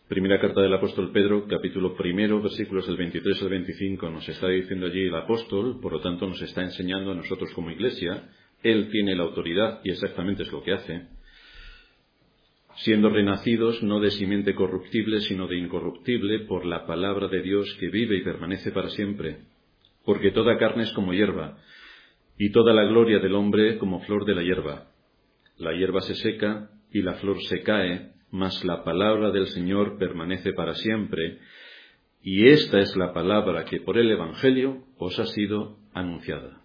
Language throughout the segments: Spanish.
Primera carta del apóstol Pedro, capítulo 1, versículos del 23 al 25, nos está diciendo allí el apóstol, por lo tanto nos está enseñando a nosotros como iglesia. Él tiene la autoridad y exactamente es lo que hace. Siendo renacidos no de simiente corruptible, sino de incorruptible, por la palabra de Dios que vive y permanece para siempre. Porque toda carne es como hierba, y toda la gloria del hombre como flor de la hierba. La hierba se seca y la flor se cae, mas la palabra del Señor permanece para siempre, y esta es la palabra que por el Evangelio os ha sido anunciada.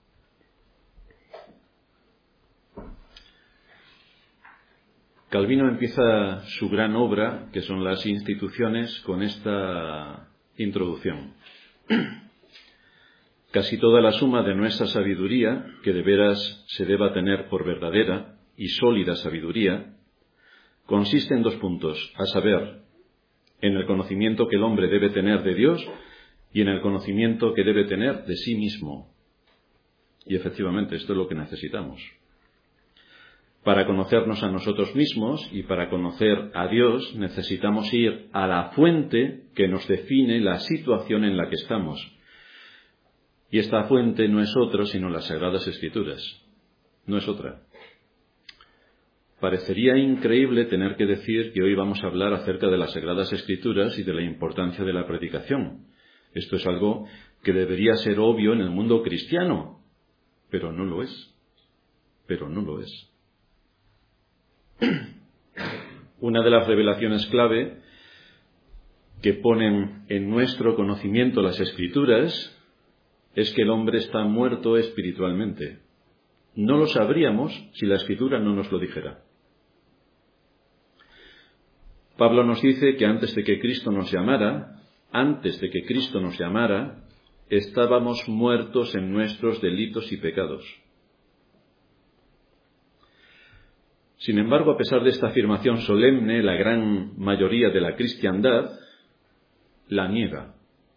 Calvino empieza su gran obra, que son las instituciones, con esta introducción. Casi toda la suma de nuestra sabiduría, que de veras se deba tener por verdadera y sólida sabiduría, consiste en 2 puntos, a saber, en el conocimiento que el hombre debe tener de Dios y en el conocimiento que debe tener de sí mismo. Y efectivamente, esto es lo que necesitamos. Para conocernos a nosotros mismos y para conocer a Dios necesitamos ir a la fuente que nos define la situación en la que estamos. Y esta fuente no es otra sino las Sagradas Escrituras. No es otra. Parecería increíble tener que decir que hoy vamos a hablar acerca de las Sagradas Escrituras y de la importancia de la predicación. Esto es algo que debería ser obvio en el mundo cristiano, pero no lo es. Pero no lo es. Una de las revelaciones clave que ponen en nuestro conocimiento las Escrituras es que el hombre está muerto espiritualmente. No lo sabríamos si la Escritura no nos lo dijera. Pablo nos dice que antes de que Cristo nos llamara, estábamos muertos en nuestros delitos y pecados. Sin embargo, a pesar de esta afirmación solemne, la gran mayoría de la cristiandad la niega.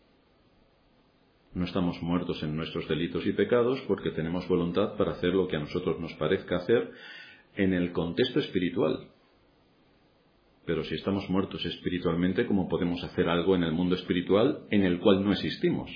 No estamos muertos en nuestros delitos y pecados porque tenemos voluntad para hacer lo que a nosotros nos parezca hacer en el contexto espiritual. Pero si estamos muertos espiritualmente, ¿cómo podemos hacer algo en el mundo espiritual en el cual no existimos?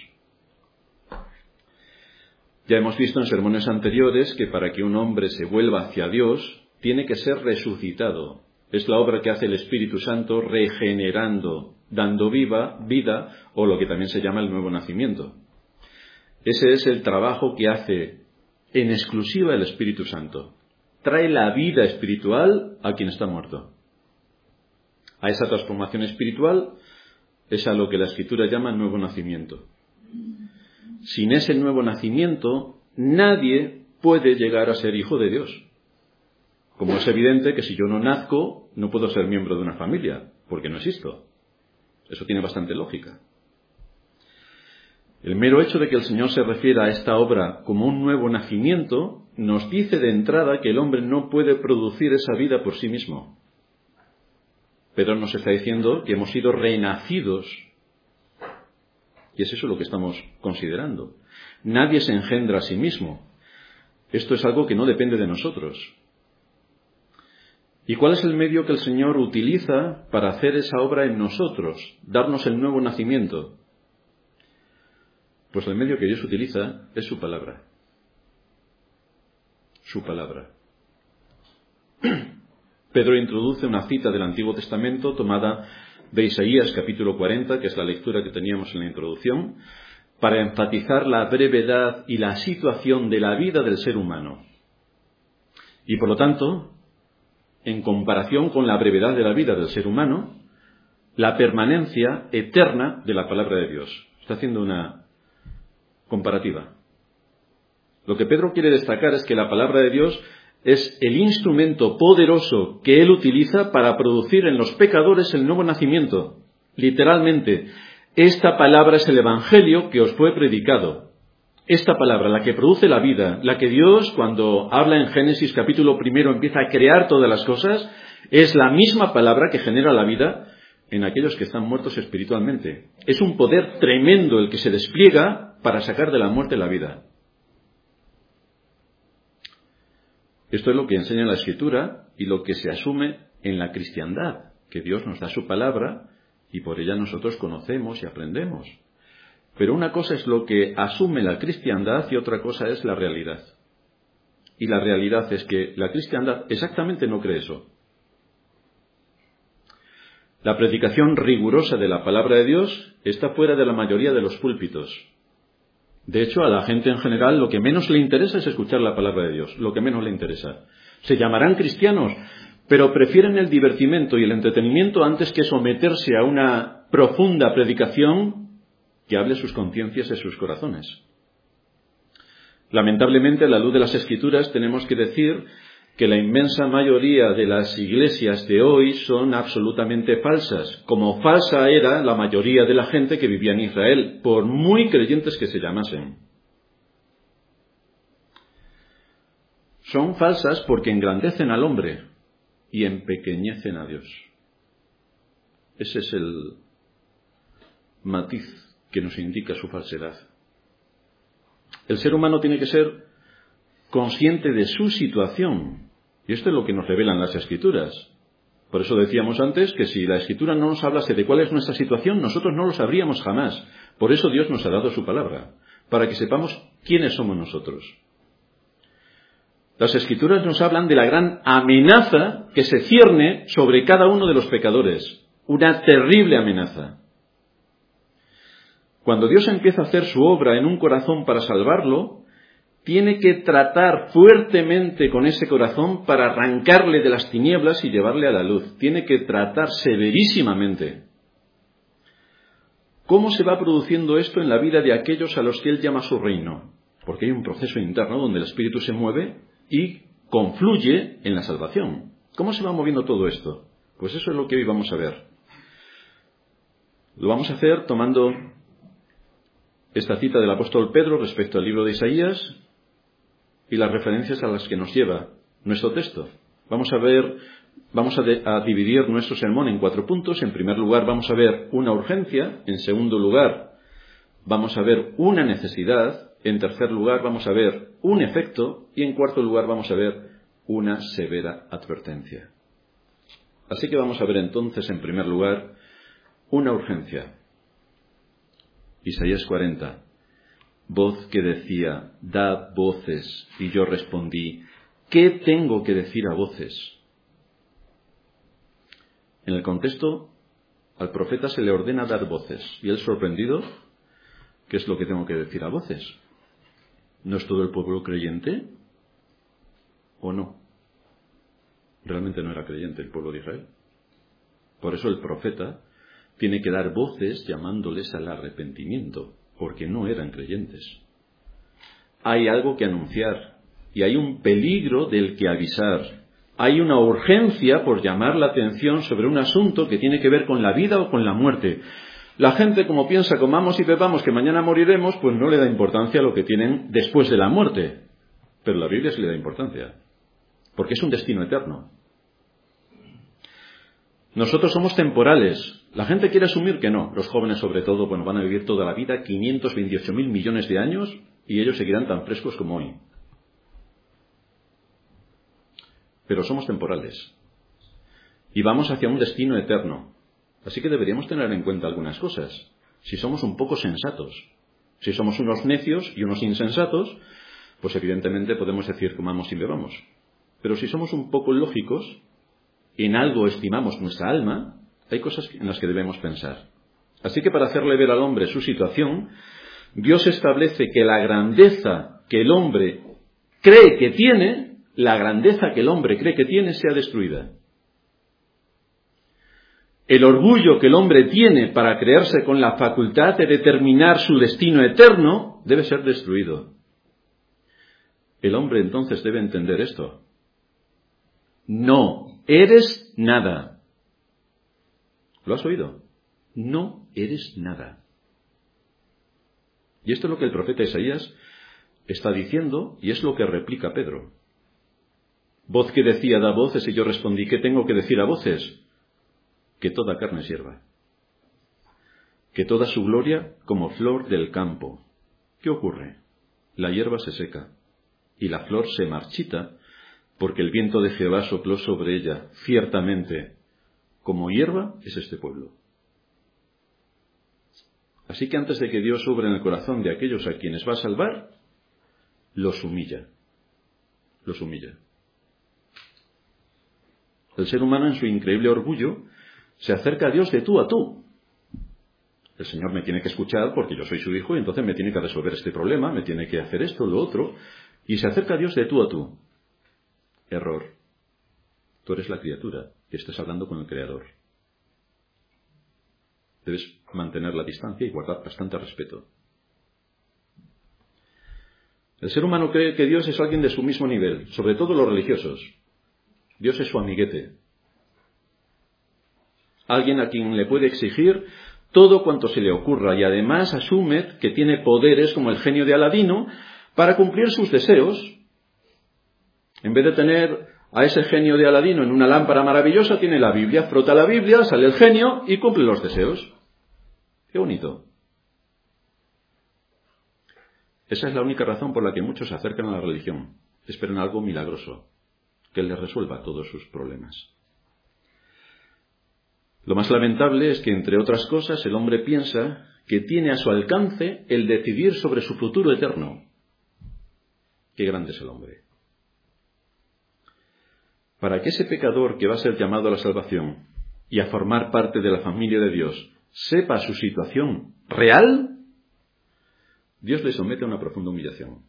Ya hemos visto en sermones anteriores que para que un hombre se vuelva hacia Dios, tiene que ser resucitado. Es la obra que hace el Espíritu Santo regenerando, dando vida, o lo que también se llama el nuevo nacimiento. Ese es el trabajo que hace en exclusiva el Espíritu Santo. Trae la vida espiritual a quien está muerto. A esa transformación espiritual es a lo que la Escritura llama nuevo nacimiento. Sin ese nuevo nacimiento, nadie puede llegar a ser hijo de Dios. Como es evidente que si yo no nazco, no puedo ser miembro de una familia, porque no existo. Eso tiene bastante lógica. El mero hecho de que el Señor se refiera a esta obra como un nuevo nacimiento, nos dice de entrada que el hombre no puede producir esa vida por sí mismo. Pedro nos está diciendo que hemos sido renacidos. Y es eso lo que estamos considerando. Nadie se engendra a sí mismo. Esto es algo que no depende de nosotros. ¿Y cuál es el medio que el Señor utiliza para hacer esa obra en nosotros, darnos el nuevo nacimiento? Pues el medio que Dios utiliza es su palabra. Su palabra. Pedro introduce una cita del Antiguo Testamento tomada de Isaías capítulo 40, que es la lectura que teníamos en la introducción, para enfatizar la brevedad y la situación de la vida del ser humano. Y por lo tanto, en comparación con la brevedad de la vida del ser humano, la permanencia eterna de la palabra de Dios. Está haciendo una comparativa. Lo que Pedro quiere destacar es que la palabra de Dios es el instrumento poderoso que él utiliza para producir en los pecadores el nuevo nacimiento. Literalmente, esta palabra es el Evangelio que os fue predicado. Esta palabra, la que produce la vida, la que Dios, cuando habla en Génesis capítulo 1, empieza a crear todas las cosas, es la misma palabra que genera la vida en aquellos que están muertos espiritualmente. Es un poder tremendo el que se despliega para sacar de la muerte la vida. Esto es lo que enseña la Escritura y lo que se asume en la cristiandad. que Dios nos da su palabra y por ella nosotros conocemos y aprendemos. Pero una cosa es lo que asume la cristiandad y otra cosa es la realidad. Y la realidad es que la cristiandad exactamente no cree eso. La predicación rigurosa de la palabra de Dios está fuera de la mayoría de los púlpitos. De hecho, a la gente en general lo que menos le interesa es escuchar la palabra de Dios, lo que menos le interesa. Se llamarán cristianos, pero prefieren el divertimento y el entretenimiento antes que someterse a una profunda predicación que hable sus conciencias y sus corazones. Lamentablemente, a la luz de las Escrituras, tenemos que decir que la inmensa mayoría de las iglesias de hoy son absolutamente falsas, como falsa era la mayoría de la gente que vivía en Israel, por muy creyentes que se llamasen. Son falsas porque engrandecen al hombre y empequeñecen a Dios. Ese es el matiz que nos indica su falsedad. El ser humano tiene que ser consciente de su situación. Y esto es lo que nos revelan las Escrituras. Por eso decíamos antes que si la Escritura no nos hablase de cuál es nuestra situación, nosotros no lo sabríamos jamás. Por eso Dios nos ha dado su palabra, para que sepamos quiénes somos nosotros. Las Escrituras nos hablan de la gran amenaza que se cierne sobre cada uno de los pecadores. Una terrible amenaza. Cuando Dios empieza a hacer su obra en un corazón para salvarlo, tiene que tratar fuertemente con ese corazón para arrancarle de las tinieblas y llevarle a la luz. Tiene que tratar severísimamente. ¿Cómo se va produciendo esto en la vida de aquellos a los que Él llama su reino? Porque hay un proceso interno donde el Espíritu se mueve y confluye en la salvación. ¿Cómo se va moviendo todo esto? Pues eso es lo que hoy vamos a ver. Lo vamos a hacer tomando esta cita del apóstol Pedro respecto al libro de Isaías y las referencias a las que nos lleva nuestro texto. Vamos a dividir nuestro sermón en 4 puntos. En primer lugar, vamos a ver una urgencia. En segundo lugar, vamos a ver una necesidad. En tercer lugar, vamos a ver un efecto. Y en cuarto lugar, vamos a ver una severa advertencia. Así que vamos a ver entonces, en primer lugar, una urgencia. Isaías 40. Voz que decía, dad voces, y yo respondí, ¿qué tengo que decir a voces? En el contexto, al profeta se le ordena dar voces, y él sorprendido, ¿qué es lo que tengo que decir a voces? ¿No es todo el pueblo creyente? ¿O no? Realmente no era creyente el pueblo de Israel. Por eso el profeta tiene que dar voces llamándoles al arrepentimiento, porque no eran creyentes. Hay algo que anunciar y hay un peligro del que avisar. Hay una urgencia por llamar la atención sobre un asunto que tiene que ver con la vida o con la muerte. La gente, como piensa, comamos y bebamos, que mañana moriremos, pues no le da importancia a lo que tienen después de la muerte. Pero la Biblia sí le da importancia, porque es un destino eterno. Nosotros somos temporales. La gente quiere asumir que no. Los jóvenes, sobre todo, van a vivir toda la vida, 528.000 millones de años, y ellos seguirán tan frescos como hoy. Pero somos temporales. Y vamos hacia un destino eterno. Así que deberíamos tener en cuenta algunas cosas. Si somos un poco sensatos. Si somos unos necios y unos insensatos, pues evidentemente podemos decir comamos y bebamos. Pero si somos un poco lógicos, en algo estimamos nuestra alma, hay cosas en las que debemos pensar. Así que para hacerle ver al hombre su situación, Dios establece que la grandeza que el hombre cree que tiene, sea destruida. El orgullo que el hombre tiene para creerse con la facultad de determinar su destino eterno debe ser destruido. El hombre entonces debe entender esto. No eres nada. ¿Lo has oído? No eres nada. Y esto es lo que el profeta Isaías está diciendo y es lo que replica Pedro. Voz que decía, da voces, y yo respondí, ¿qué tengo que decir a voces? Que toda carne es hierba. Que toda su gloria como flor del campo. ¿Qué ocurre? La hierba se seca y la flor se marchita porque el viento de Jehová sopló sobre ella. Ciertamente, como hierba es este pueblo. Así que antes de que Dios obre en el corazón de aquellos a quienes va a salvar, los humilla. Los humilla. El ser humano, en su increíble orgullo, se acerca a Dios de tú a tú. El Señor me tiene que escuchar porque yo soy su hijo y entonces me tiene que resolver este problema, me tiene que hacer esto, lo otro, y se acerca a Dios de tú a tú. Error. Tú eres la criatura que estás hablando con el Creador. Debes mantener la distancia y guardar bastante respeto. El ser humano cree que Dios es alguien de su mismo nivel, sobre todo los religiosos. Dios es su amiguete. Alguien a quien le puede exigir todo cuanto se le ocurra y además asume que tiene poderes como el genio de Aladino para cumplir sus deseos. En vez de tener a ese genio de Aladino en una lámpara maravillosa, tiene la Biblia, frota la Biblia, sale el genio y cumple los deseos. Qué bonito. Esa es la única razón por la que muchos se acercan a la religión. Esperan algo milagroso, que les resuelva todos sus problemas. Lo más lamentable es que, entre otras cosas, el hombre piensa que tiene a su alcance el decidir sobre su futuro eterno. Qué grande es el hombre. Para que ese pecador que va a ser llamado a la salvación y a formar parte de la familia de Dios sepa su situación real, Dios le somete a una profunda humillación.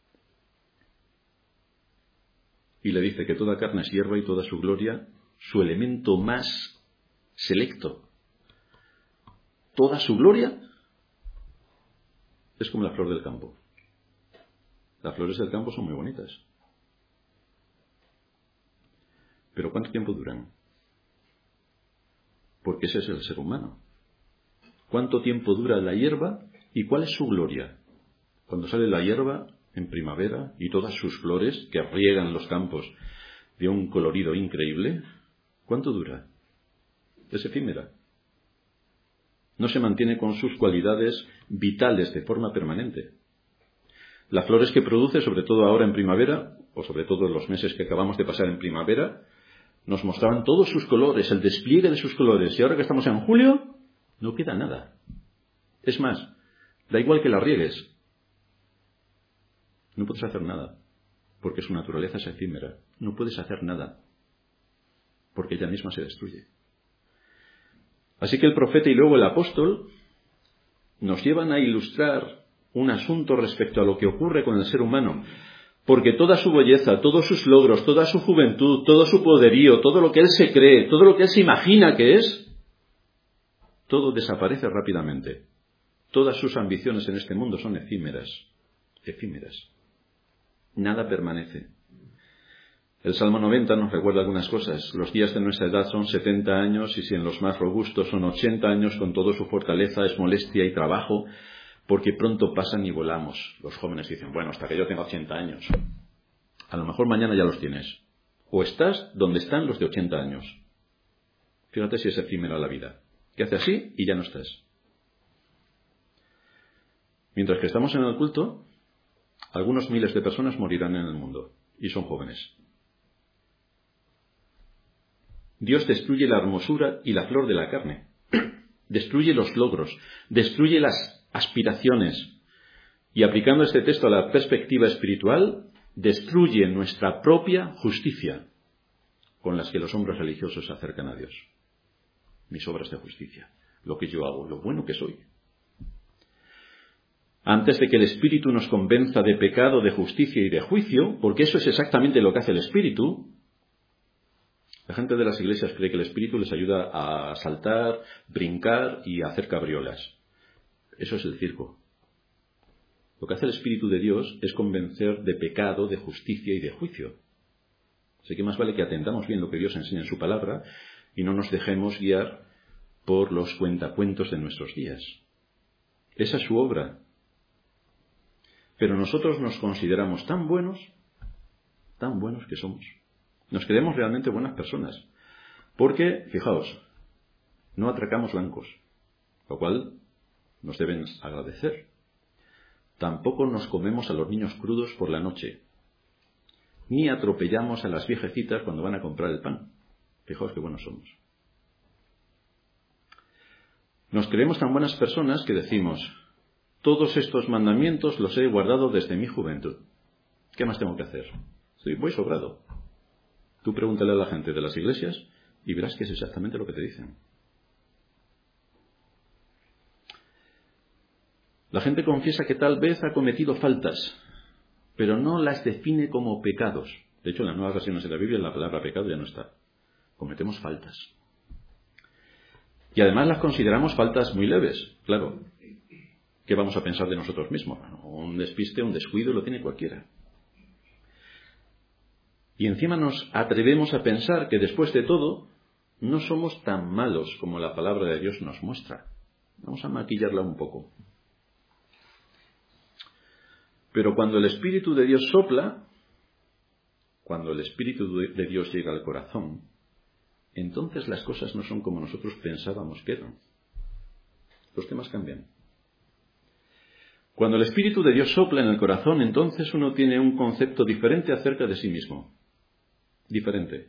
Y le dice que toda carne es hierba y toda su gloria, su elemento más selecto, toda su gloria es como la flor del campo. Las flores del campo son muy bonitas. Pero ¿cuánto tiempo duran? Porque ese es el ser humano. ¿Cuánto tiempo dura la hierba y cuál es su gloria? Cuando sale la hierba en primavera y todas sus flores que riegan los campos de un colorido increíble, ¿cuánto dura? Es efímera. No se mantiene con sus cualidades vitales de forma permanente. Las flores que produce, sobre todo ahora en primavera, o sobre todo en los meses que acabamos de pasar en primavera, nos mostraban todos sus colores, el despliegue de sus colores. Y ahora que estamos en julio, no queda nada. Es más, da igual que la riegues. No puedes hacer nada, porque su naturaleza es efímera. No puedes hacer nada, porque ella misma se destruye. Así que el profeta y luego el apóstol nos llevan a ilustrar un asunto respecto a lo que ocurre con el ser humano, porque toda su belleza, todos sus logros, toda su juventud, todo su poderío, todo lo que él se cree, todo lo que él se imagina que es, todo desaparece rápidamente. Todas sus ambiciones en este mundo son efímeras, efímeras. Nada permanece. El Salmo 90 nos recuerda algunas cosas. Los días de nuestra edad son 70 años y si en los más robustos son 80 años, con toda su fortaleza es molestia y trabajo, porque pronto pasan y volamos. Los jóvenes dicen, bueno, hasta que yo tenga 80 años. A lo mejor mañana ya los tienes. O estás donde están los de 80 años. Fíjate si es efímera la vida. Que hace así y ya no estás. Mientras que estamos en el culto, algunos miles de personas morirán en el mundo. Y son jóvenes. Dios destruye la hermosura y la flor de la carne. Destruye los logros. Destruye las aspiraciones. Y aplicando este texto a la perspectiva espiritual, destruye nuestra propia justicia con las que los hombres religiosos se acercan a Dios. Mis obras de justicia. Lo que yo hago, lo bueno que soy. Antes de que el Espíritu nos convenza de pecado, de justicia y de juicio, porque eso es exactamente lo que hace el Espíritu. La gente de las iglesias cree que el Espíritu les ayuda a saltar, brincar y a hacer cabriolas. Eso es el circo. Lo que hace el Espíritu de Dios es convencer de pecado, de justicia y de juicio. Así que más vale que atendamos bien lo que Dios enseña en su palabra y no nos dejemos guiar por los cuentacuentos de nuestros días. Esa es su obra. Pero nosotros nos consideramos tan buenos que somos. Nos creemos realmente buenas personas. Porque, fijaos, no atracamos bancos, lo cual nos deben agradecer. Tampoco nos comemos a los niños crudos por la noche. Ni atropellamos a las viejecitas cuando van a comprar el pan. Fijaos qué buenos somos. Nos creemos tan buenas personas que decimos, todos estos mandamientos los he guardado desde mi juventud. ¿Qué más tengo que hacer? Voy sobrado. Tú pregúntale a la gente de las iglesias y verás que es exactamente lo que te dicen. La gente confiesa que tal vez ha cometido faltas, pero no las define como pecados. De hecho, en las nuevas versiones de la Biblia la palabra pecado ya no está. Cometemos faltas. Y además las consideramos faltas muy leves, claro. ¿Qué vamos a pensar de nosotros mismos? Un despiste, un descuido, lo tiene cualquiera. Y encima nos atrevemos a pensar que después de todo no somos tan malos como la palabra de Dios nos muestra. Vamos a maquillarla un poco. Pero cuando el Espíritu de Dios sopla, cuando el Espíritu de Dios llega al corazón, entonces las cosas no son como nosotros pensábamos que eran. Los temas cambian. Cuando el Espíritu de Dios sopla en el corazón, entonces uno tiene un concepto diferente acerca de sí mismo. Diferente.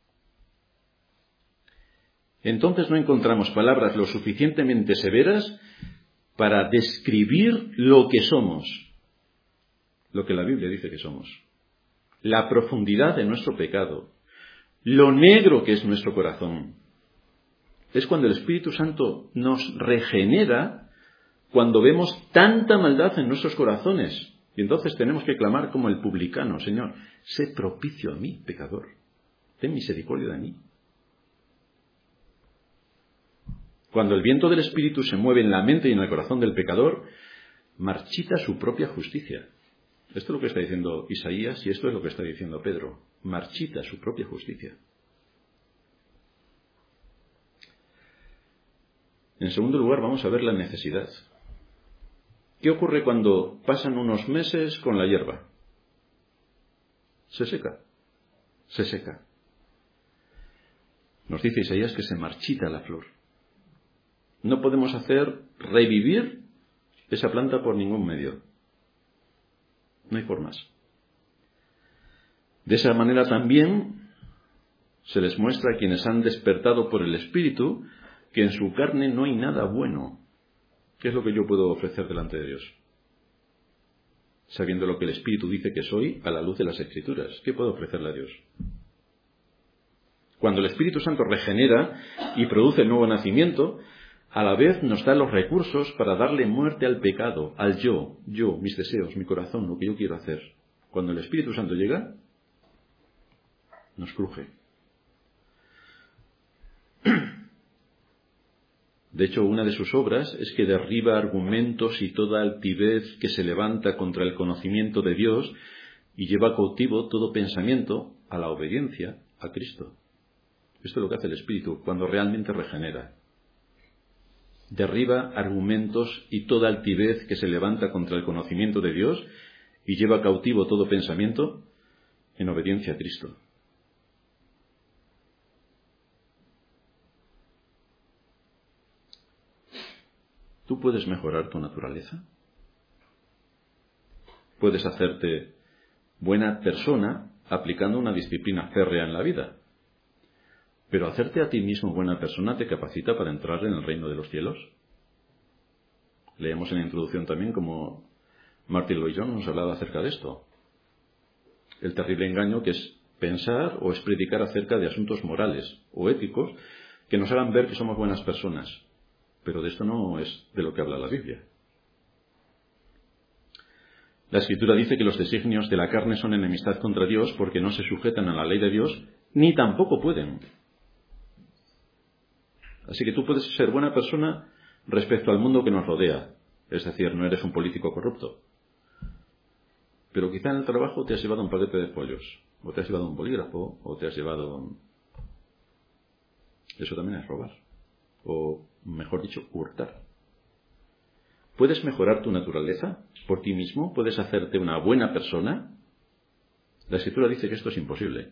Entonces no encontramos palabras lo suficientemente severas para describir lo que somos, lo que la Biblia dice que somos, la profundidad de nuestro pecado, lo negro que es nuestro corazón. Es cuando el Espíritu Santo nos regenera, cuando vemos tanta maldad en nuestros corazones. Y entonces tenemos que clamar como el publicano, Señor, sé propicio a mí, pecador. Ten misericordia de mí. Cuando el viento del Espíritu se mueve en la mente y en el corazón del pecador, marchita su propia justicia. Esto es lo que está diciendo Isaías y esto es lo que está diciendo Pedro. Marchita su propia justicia. En segundo lugar, vamos a ver la necesidad. ¿Qué ocurre cuando pasan unos meses con la hierba? Se seca. Se seca. Nos dice Isaías que se marchita la flor. No podemos hacer revivir esa planta por ningún medio. No hay formas. De esa manera también se les muestra a quienes han despertado por el Espíritu que en su carne no hay nada bueno. ¿Qué es lo que yo puedo ofrecer delante de Dios? Sabiendo lo que el Espíritu dice que soy a la luz de las Escrituras. ¿Qué puedo ofrecerle a Dios? Cuando el Espíritu Santo regenera y produce el nuevo nacimiento, a la vez nos da los recursos para darle muerte al pecado, al yo, mis deseos, mi corazón, lo que yo quiero hacer. Cuando el Espíritu Santo llega, nos cruje. De hecho, una de sus obras es que derriba argumentos y toda altivez que se levanta contra el conocimiento de Dios y lleva cautivo todo pensamiento a la obediencia a Cristo. Esto es lo que hace el Espíritu cuando realmente regenera. Derriba argumentos y toda altivez que se levanta contra el conocimiento de Dios y lleva cautivo todo pensamiento en obediencia a Cristo. ¿Tú puedes mejorar tu naturaleza? Puedes hacerte buena persona aplicando una disciplina férrea en la vida. Pero hacerte a ti mismo buena persona te capacita para entrar en el reino de los cielos. Leemos en la introducción también como Martin Lloyd-Jones nos hablaba acerca de esto. El terrible engaño que es pensar o es predicar acerca de asuntos morales o éticos que nos hagan ver que somos buenas personas. Pero de esto no es de lo que habla la Biblia. La Escritura dice que los designios de la carne son enemistad contra Dios porque no se sujetan a la ley de Dios, ni tampoco pueden. Así que tú puedes ser buena persona respecto al mundo que nos rodea. Es decir, no eres un político corrupto. Pero quizá en el trabajo te has llevado un paquete de pollos, o te has llevado un bolígrafo, o te has llevado... Eso también es robar. O, mejor dicho, hurtar. ¿Puedes mejorar tu naturaleza por ti mismo? ¿Puedes hacerte una buena persona? La Escritura dice que esto es imposible.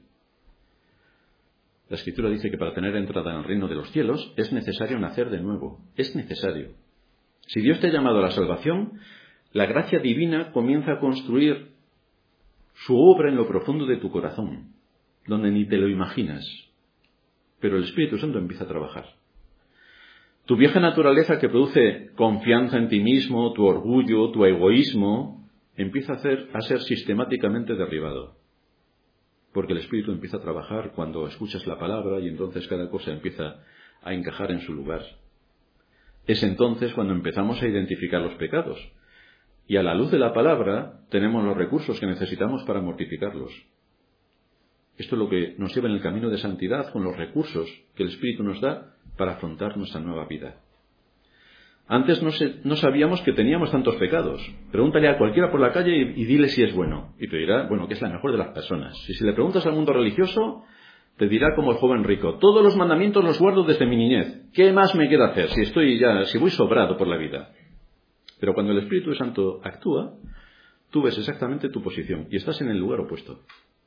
La Escritura dice que para tener entrada en el reino de los cielos es necesario nacer de nuevo. Es necesario. Si Dios te ha llamado a la salvación, la gracia divina comienza a construir su obra en lo profundo de tu corazón, donde ni te lo imaginas. Pero el Espíritu Santo empieza a trabajar. Tu vieja naturaleza que produce confianza en ti mismo, tu orgullo, tu egoísmo, empieza a ser sistemáticamente derribado. Porque el Espíritu empieza a trabajar cuando escuchas la palabra y entonces cada cosa empieza a encajar en su lugar. Es entonces cuando empezamos a identificar los pecados. Y a la luz de la palabra tenemos los recursos que necesitamos para mortificarlos. Esto es lo que nos lleva en el camino de santidad con los recursos que el Espíritu nos da para afrontar nuestra nueva vida. Antes no sabíamos que teníamos tantos pecados. Pregúntale a cualquiera por la calle y dile si es bueno. Y te dirá, bueno, que es la mejor de las personas. Y si le preguntas al mundo religioso, te dirá como el joven rico, todos los mandamientos los guardo desde mi niñez. ¿Qué más me queda hacer si voy sobrado por la vida? Pero cuando el Espíritu Santo actúa, tú ves exactamente tu posición y estás en el lugar opuesto.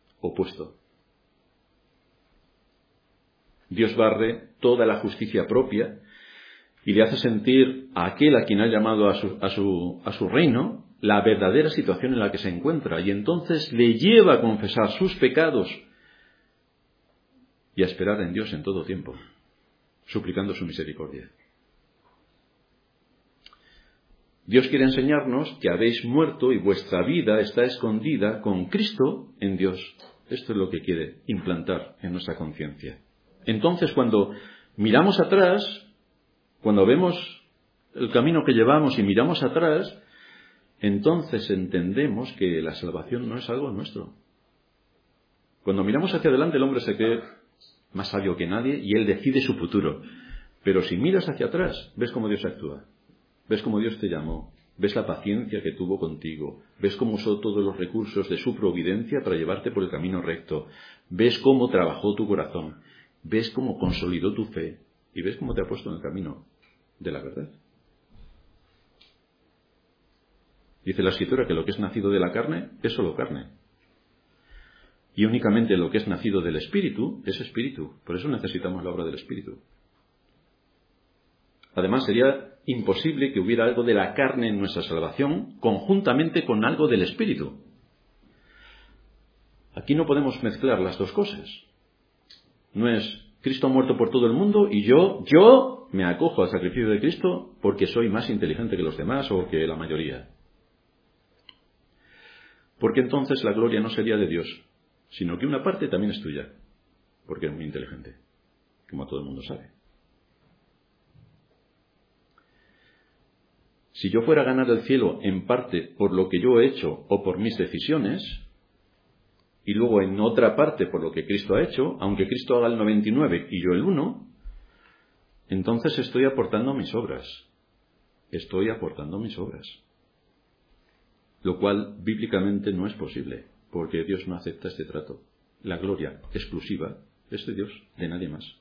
Dios barre toda la justicia propia y le hace sentir a aquel a quien ha llamado a su reino la verdadera situación en la que se encuentra, y entonces le lleva a confesar sus pecados y a esperar en Dios en todo tiempo, suplicando su misericordia. Dios quiere enseñarnos que habéis muerto y vuestra vida está escondida con Cristo en Dios. Esto es lo que quiere implantar en nuestra conciencia. Entonces, cuando miramos atrás, cuando vemos el camino que llevamos y miramos atrás, entonces entendemos que la salvación no es algo nuestro. Cuando miramos hacia adelante, el hombre se cree más sabio que nadie y él decide su futuro. Pero si miras hacia atrás, ves cómo Dios actúa. Ves cómo Dios te llamó, ves la paciencia que tuvo contigo, ves cómo usó todos los recursos de su providencia para llevarte por el camino recto, ves cómo trabajó tu corazón, ves cómo consolidó tu fe y ves cómo te ha puesto en el camino de la verdad. Dice la Escritura que lo que es nacido de la carne es solo carne. Y únicamente lo que es nacido del Espíritu es Espíritu. Por eso necesitamos la obra del Espíritu. Además, sería imposible que hubiera algo de la carne en nuestra salvación conjuntamente con algo del Espíritu. Aquí no podemos mezclar las dos cosas. No es Cristo ha muerto por todo el mundo y yo me acojo al sacrificio de Cristo porque soy más inteligente que los demás o que la mayoría. Porque entonces la gloria no sería de Dios, sino que una parte también es tuya, porque eres muy inteligente, como todo el mundo sabe. Si yo fuera a ganar el cielo en parte por lo que yo he hecho o por mis decisiones, y luego en otra parte por lo que Cristo ha hecho, aunque Cristo haga el 99 y yo el 1, entonces estoy aportando mis obras. Lo cual bíblicamente no es posible, porque Dios no acepta este trato. La gloria exclusiva es de Dios, de nadie más.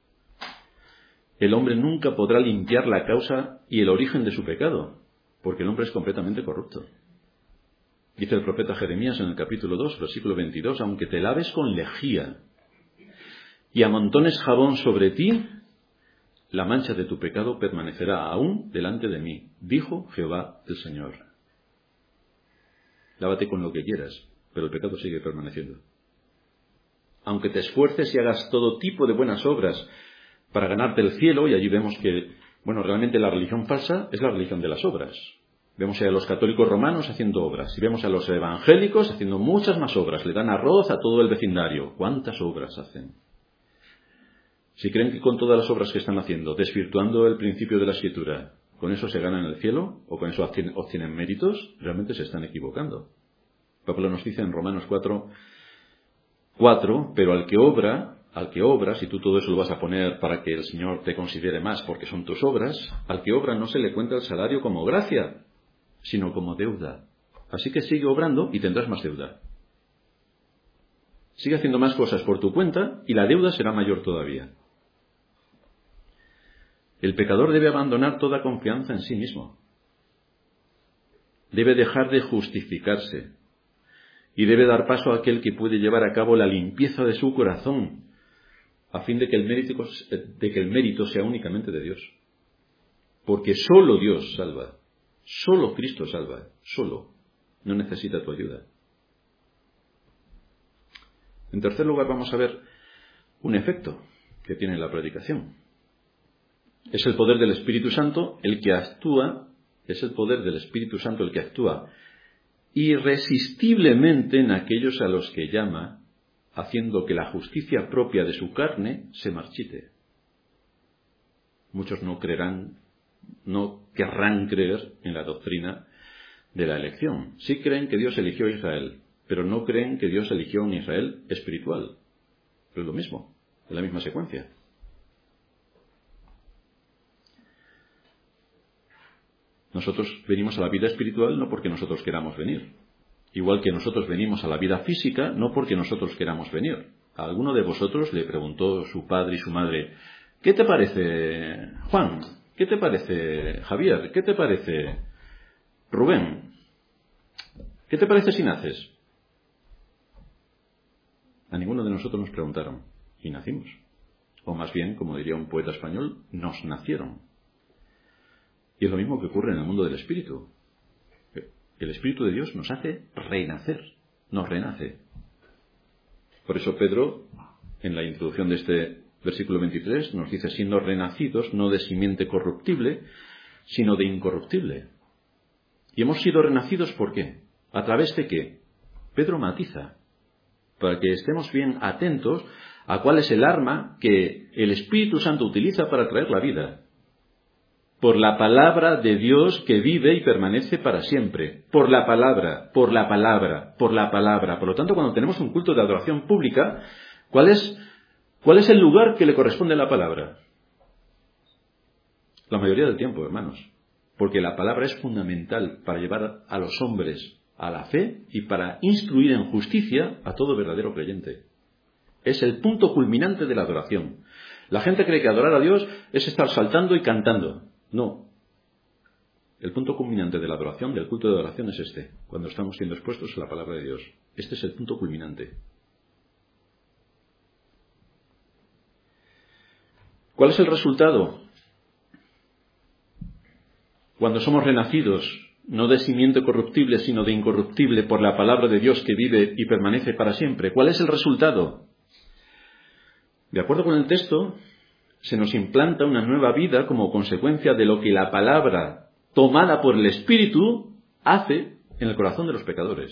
El hombre nunca podrá limpiar la causa y el origen de su pecado, porque el hombre es completamente corrupto. Dice el profeta Jeremías en el capítulo 2, versículo 22, aunque te laves con lejía y amontones jabón sobre ti, la mancha de tu pecado permanecerá aún delante de mí, dijo Jehová el Señor. Lávate con lo que quieras, pero el pecado sigue permaneciendo. Aunque te esfuerces y hagas todo tipo de buenas obras para ganarte el cielo, y allí vemos que, realmente la religión falsa es la religión de las obras. Vemos a los católicos romanos haciendo obras, y vemos a los evangélicos haciendo muchas más obras. Le dan arroz a todo el vecindario. ¿Cuántas obras hacen? Si creen que con todas las obras que están haciendo, desvirtuando el principio de la Escritura, con eso se ganan el cielo, o con eso obtienen méritos, realmente se están equivocando. Pablo nos dice en Romanos 4, pero al que obra, si tú todo eso lo vas a poner para que el Señor te considere más porque son tus obras, al que obra no se le cuenta el salario como gracia, sino como deuda. Así que sigue obrando y tendrás más deuda. Sigue haciendo más cosas por tu cuenta y la deuda será mayor todavía. El pecador debe abandonar toda confianza en sí mismo. Debe dejar de justificarse y debe dar paso a aquel que puede llevar a cabo la limpieza de su corazón, a fin de que el mérito sea únicamente de Dios. Porque solo Dios salva, solo Cristo salva, solo. No necesita tu ayuda. En tercer lugar, vamos a ver un efecto que tiene la predicación. Es el poder del Espíritu Santo el que actúa, es el poder del Espíritu Santo el que actúa irresistiblemente en aquellos a los que llama, haciendo que la justicia propia de su carne se marchite. Muchos no querrán creer en la doctrina de la elección. Sí creen que Dios eligió a Israel, pero no creen que Dios eligió a un Israel espiritual. Pero es lo mismo, es la misma secuencia. Nosotros venimos a la vida espiritual no porque nosotros queramos venir. Igual que nosotros venimos a la vida física no porque nosotros queramos venir. A alguno de vosotros le preguntó su padre y su madre: ¿qué te parece, Juan? ¿Qué te parece, Javier? ¿Qué te parece, Rubén? ¿Qué te parece si naces? A ninguno de nosotros nos preguntaron y nacimos. O más bien, como diría un poeta español, nos nacieron. Y es lo mismo que ocurre en el mundo del Espíritu. El Espíritu de Dios nos hace renacer, nos renace. Por eso Pedro, en la introducción de este versículo 23, nos dice: siendo renacidos no de simiente corruptible, sino de incorruptible. Y hemos sido renacidos, ¿por qué? ¿A través de qué? Pedro matiza, para que estemos bien atentos a cuál es el arma que el Espíritu Santo utiliza para traer la vida. Por la palabra de Dios que vive y permanece para siempre. Por la palabra, por la palabra, por la palabra. Por lo tanto, cuando tenemos un culto de adoración pública, ¿cuál es el lugar que le corresponde a la palabra? La mayoría del tiempo, hermanos. Porque la palabra es fundamental para llevar a los hombres a la fe y para instruir en justicia a todo verdadero creyente. Es el punto culminante de la adoración. La gente cree que adorar a Dios es estar saltando y cantando. No. El punto culminante de la adoración, del culto de adoración, es este, cuando estamos siendo expuestos a la palabra de Dios. Este es el punto culminante. ¿Cuál es el resultado? Cuando somos renacidos, no de simiente corruptible, sino de incorruptible, por la palabra de Dios que vive y permanece para siempre. ¿Cuál es el resultado? De acuerdo con el texto, se nos implanta una nueva vida como consecuencia de lo que la palabra, tomada por el Espíritu, hace en el corazón de los pecadores.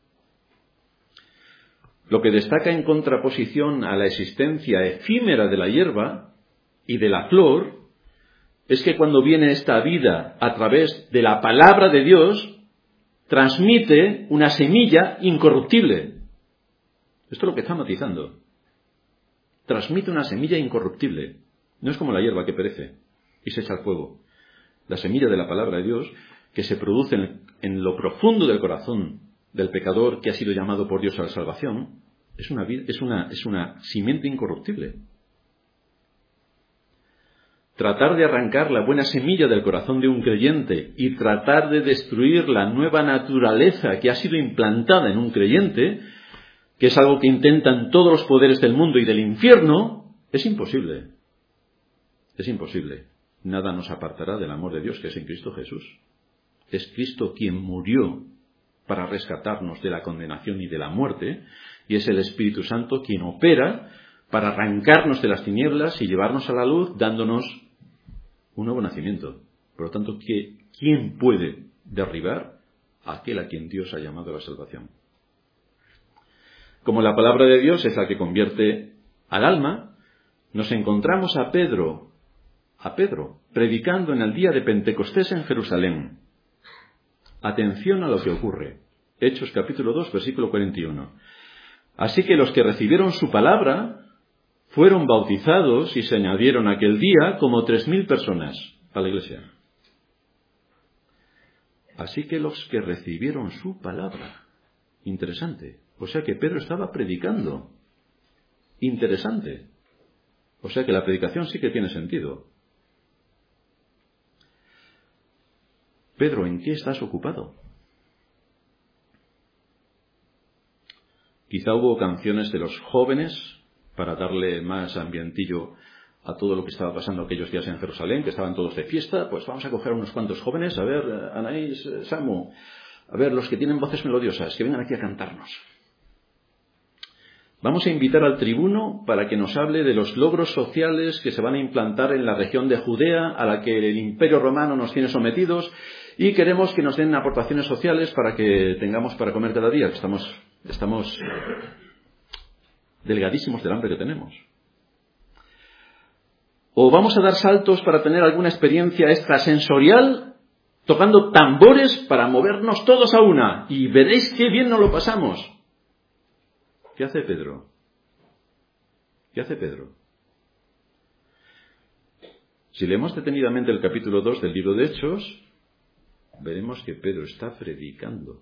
Lo que destaca en contraposición a la existencia efímera de la hierba y de la flor es que cuando viene esta vida a través de la palabra de Dios, transmite una semilla incorruptible. Esto es lo que está matizando. Transmite una semilla incorruptible. No es como la hierba que perece y se echa al fuego. La semilla de la palabra de Dios, que se produce en lo profundo del corazón del pecador que ha sido llamado por Dios a la salvación, es una simiente incorruptible. Tratar de arrancar la buena semilla del corazón de un creyente y tratar de destruir la nueva naturaleza que ha sido implantada en un creyente, que es algo que intentan todos los poderes del mundo y del infierno, es imposible. Es imposible. Nada nos apartará del amor de Dios que es en Cristo Jesús. Es Cristo quien murió para rescatarnos de la condenación y de la muerte, y es el Espíritu Santo quien opera para arrancarnos de las tinieblas y llevarnos a la luz, dándonos un nuevo nacimiento. Por lo tanto, ¿quién puede derribar a aquel a quien Dios ha llamado a la salvación? Como la palabra de Dios es la que convierte al alma, nos encontramos a Pedro, predicando en el día de Pentecostés en Jerusalén. Atención a lo que ocurre. Hechos capítulo 2, versículo 41. Así que los que recibieron su palabra fueron bautizados y se añadieron aquel día como 3.000 personas a la iglesia. Así que los que recibieron su palabra. Interesante. O sea que Pedro estaba predicando. Interesante. O sea que la predicación sí que tiene sentido. Pedro, ¿en qué estás ocupado? Quizá hubo canciones de los jóvenes para darle más ambientillo a todo lo que estaba pasando aquellos días en Jerusalén, que estaban todos de fiesta. Pues vamos a coger a unos cuantos jóvenes, a ver, Anaís, Samu, a ver, los que tienen voces melodiosas, que vengan aquí a cantarnos. Vamos a invitar al tribuno para que nos hable de los logros sociales que se van a implantar en la región de Judea, a la que el Imperio Romano nos tiene sometidos, y queremos que nos den aportaciones sociales para que tengamos para comer cada día. Estamos delgadísimos del hambre que tenemos. O vamos a dar saltos para tener alguna experiencia extrasensorial, tocando tambores para movernos todos a una, y veréis qué bien nos lo pasamos. ¿Qué hace Pedro? ¿Qué hace Pedro? Si leemos detenidamente el capítulo 2 del libro de Hechos, veremos que Pedro está predicando.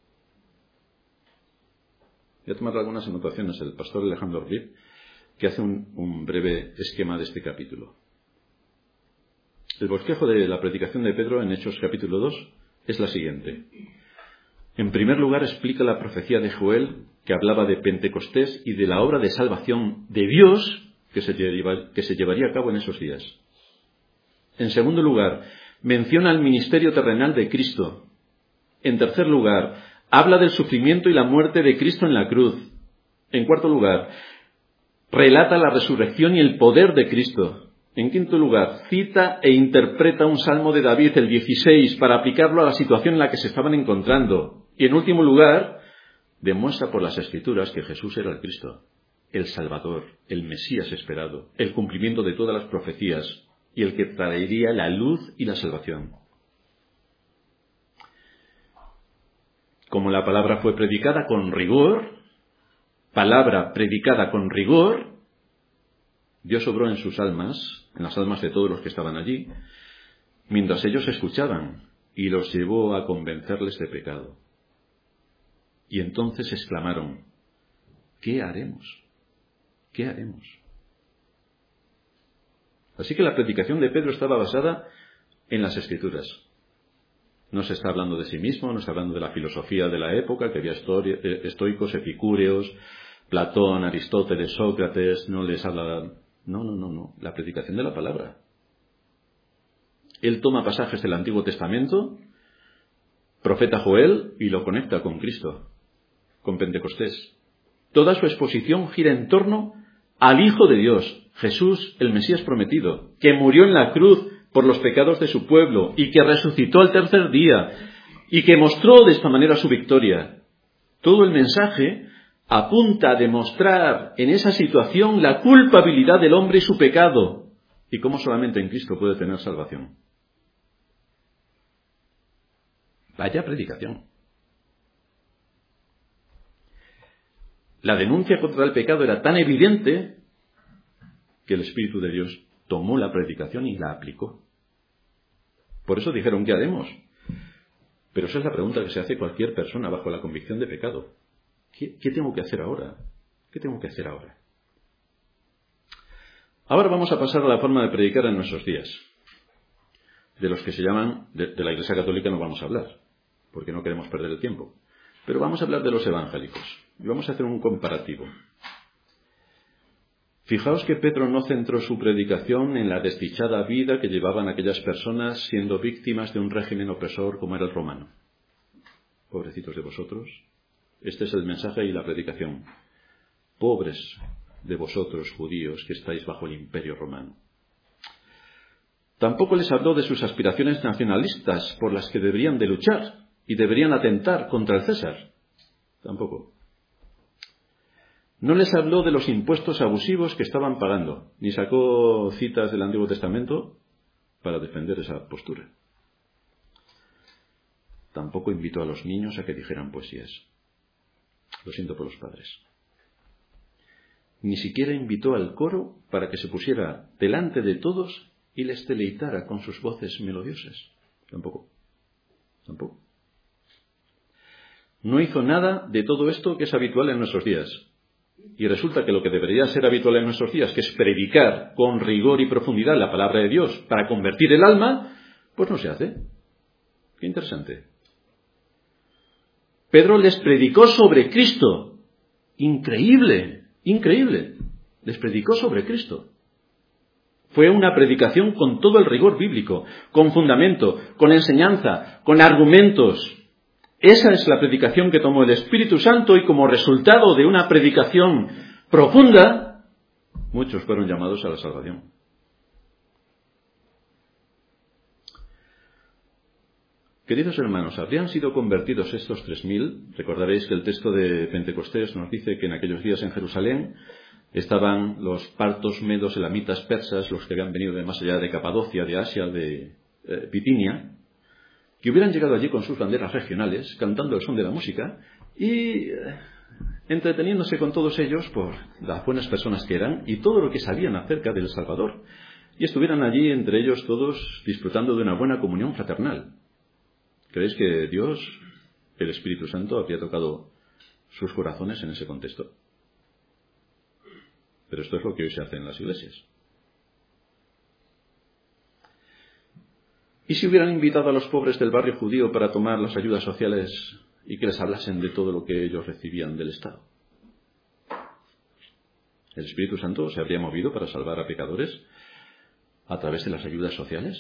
Voy a tomar algunas anotaciones del pastor Alejandro Orbiz, que hace un breve esquema de este capítulo. El bosquejo de la predicación de Pedro en Hechos capítulo 2 es la siguiente. En primer lugar, explica la profecía de Joel, que hablaba de Pentecostés y de la obra de salvación de Dios que se llevaría a cabo en esos días. En segundo lugar, menciona el ministerio terrenal de Cristo. En tercer lugar, habla del sufrimiento y la muerte de Cristo en la cruz. En cuarto lugar, relata la resurrección y el poder de Cristo. En quinto lugar, cita e interpreta un salmo de David, el 16, para aplicarlo a la situación en la que se estaban encontrando. Y en último lugar, demuestra por las Escrituras que Jesús era el Cristo, el Salvador, el Mesías esperado, el cumplimiento de todas las profecías y el que traería la luz y la salvación. Como la palabra fue predicada con rigor, Dios obró en sus almas, en las almas de todos los que estaban allí, mientras ellos escuchaban, y los llevó a convencerles de pecado. Y entonces exclamaron, ¿qué haremos? ¿Qué haremos? Así que la predicación de Pedro estaba basada en las Escrituras. No se está hablando de sí mismo, no está hablando de la filosofía de la época, que había estoicos, epicúreos, Platón, Aristóteles, Sócrates, no les habla... No. La predicación de la palabra. Él toma pasajes del Antiguo Testamento, profeta Joel, y lo conecta con Cristo, con Pentecostés. Toda su exposición gira en torno al Hijo de Dios, Jesús, el Mesías prometido, que murió en la cruz por los pecados de su pueblo y que resucitó al tercer día y que mostró de esta manera su victoria. Todo el mensaje apunta a demostrar en esa situación la culpabilidad del hombre y su pecado y cómo solamente en Cristo puede tener salvación. Vaya predicación. La denuncia contra el pecado era tan evidente que el Espíritu de Dios tomó la predicación y la aplicó. Por eso dijeron, ¿qué haremos? Pero esa es la pregunta que se hace cualquier persona bajo la convicción de pecado. ¿Qué tengo que hacer ahora? ¿Qué tengo que hacer ahora? Ahora vamos a pasar a la forma de predicar en nuestros días. De los que se llaman, de la Iglesia Católica no vamos a hablar, porque no queremos perder el tiempo. Pero vamos a hablar de los evangélicos. Y vamos a hacer un comparativo. Fijaos que Pedro no centró su predicación en la desdichada vida que llevaban aquellas personas siendo víctimas de un régimen opresor como era el romano. Pobrecitos de vosotros. Este es el mensaje y la predicación. Pobres de vosotros, judíos, que estáis bajo el imperio romano. Tampoco les habló de sus aspiraciones nacionalistas por las que deberían de luchar y deberían atentar contra el César. Tampoco. No les habló de los impuestos abusivos que estaban pagando, ni sacó citas del Antiguo Testamento para defender esa postura. Tampoco invitó a los niños a que dijeran poesías. Lo siento por los padres. Ni siquiera invitó al coro para que se pusiera delante de todos y les deleitara con sus voces melodiosas. Tampoco. No hizo nada de todo esto que es habitual en nuestros días. Y resulta que lo que debería ser habitual en nuestros días, que es predicar con rigor y profundidad la palabra de Dios para convertir el alma, pues no se hace. Qué interesante. Pedro les predicó sobre Cristo. Increíble. Les predicó sobre Cristo. Fue una predicación con todo el rigor bíblico, con fundamento, con enseñanza, con argumentos. Esa es la predicación que tomó el Espíritu Santo y como resultado de una predicación profunda, muchos fueron llamados a la salvación. Queridos hermanos, ¿habrían sido convertidos estos 3.000? Recordaréis que el texto de Pentecostés nos dice que en aquellos días en Jerusalén estaban los partos, medos, elamitas, persas, los que habían venido de más allá de Capadocia, de Asia, de Bitinia, que hubieran llegado allí con sus banderas regionales, cantando el son de la música y entreteniéndose con todos ellos por las buenas personas que eran y todo lo que sabían acerca del Salvador, y estuvieran allí entre ellos todos disfrutando de una buena comunión fraternal. ¿Creéis que Dios, el Espíritu Santo, habría tocado sus corazones en ese contexto? Pero esto es lo que hoy se hace en las iglesias. ¿Y si hubieran invitado a los pobres del barrio judío para tomar las ayudas sociales y que les hablasen de todo lo que ellos recibían del Estado? ¿El Espíritu Santo se habría movido para salvar a pecadores a través de las ayudas sociales?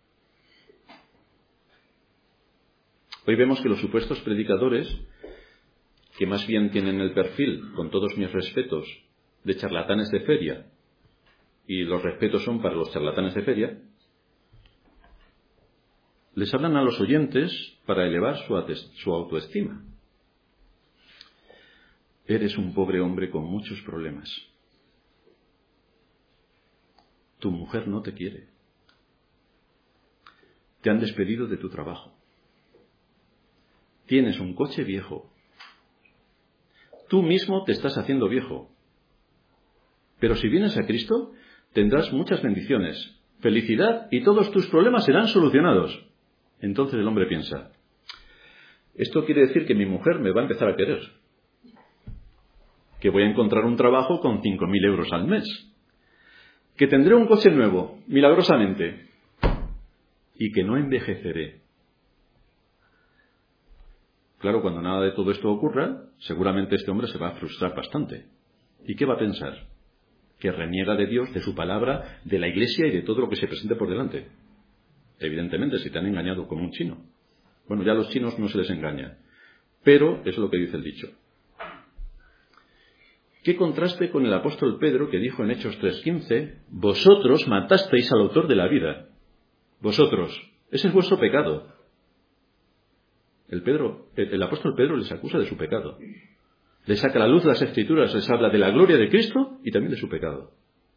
Hoy vemos que los supuestos predicadores, que más bien tienen el perfil, con todos mis respetos, de charlatanes de feria, y los respetos son para los charlatanes de feria, les hablan a los oyentes para elevar su autoestima. Eres un pobre hombre con muchos problemas. Tu mujer no te quiere. Te han despedido de tu trabajo. Tienes un coche viejo. Tú mismo te estás haciendo viejo. Pero si vienes a Cristo, tendrás muchas bendiciones, felicidad y todos tus problemas serán solucionados. Entonces el hombre piensa, esto quiere decir que mi mujer me va a empezar a querer, que voy a encontrar un trabajo con 5.000 euros al mes, que tendré un coche nuevo, milagrosamente, y que no envejeceré. Claro, cuando nada de todo esto ocurra, seguramente este hombre se va a frustrar bastante. ¿Y qué va a pensar? Que reniega de Dios, de su palabra, de la Iglesia y de todo lo que se presente por delante. Evidentemente, si te han engañado como un chino. Bueno, ya a los chinos no se les engaña. Pero es lo que dice el dicho. ¿Qué contraste con el apóstol Pedro que dijo en Hechos 3:15, vosotros matasteis al autor de la vida? Vosotros, ese es vuestro pecado. El apóstol Pedro les acusa de su pecado. Les saca a la luz las Escrituras, les habla de la gloria de Cristo y también de su pecado.